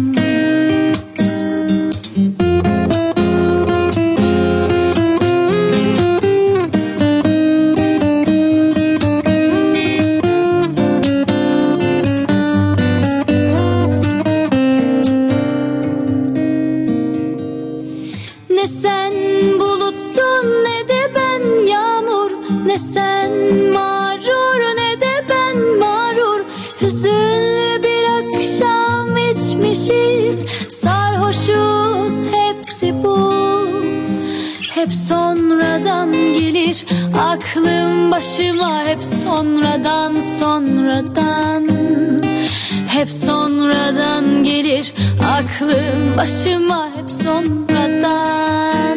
Ne sen bulutsun ne de ben yağmur, ne sen mağrur ne de ben mağrur. Hüzünlü bir akşam içmişiz, sarhoşuz hepsi bu. Hep sonradan gelir aklım başıma, hep sonradan sonradan. Hep sonradan gelir aklım başıma, hep sonradan.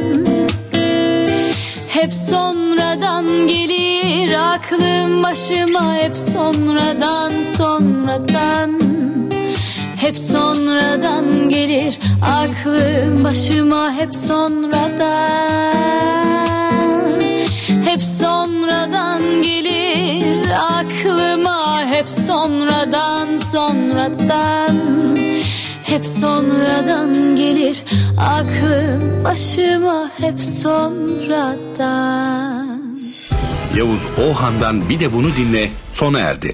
Hep sonradan gelir aklım başıma, hep sonradan sonradan. Hep sonradan gelir aklım başıma, hep sonradan. Hep sonradan gelir aklıma, hep sonradan sonradan. Hep sonradan gelir aklım başıma, hep sonradan. Yavuz Oğan'dan Bir de Bunu Dinle sona erdi.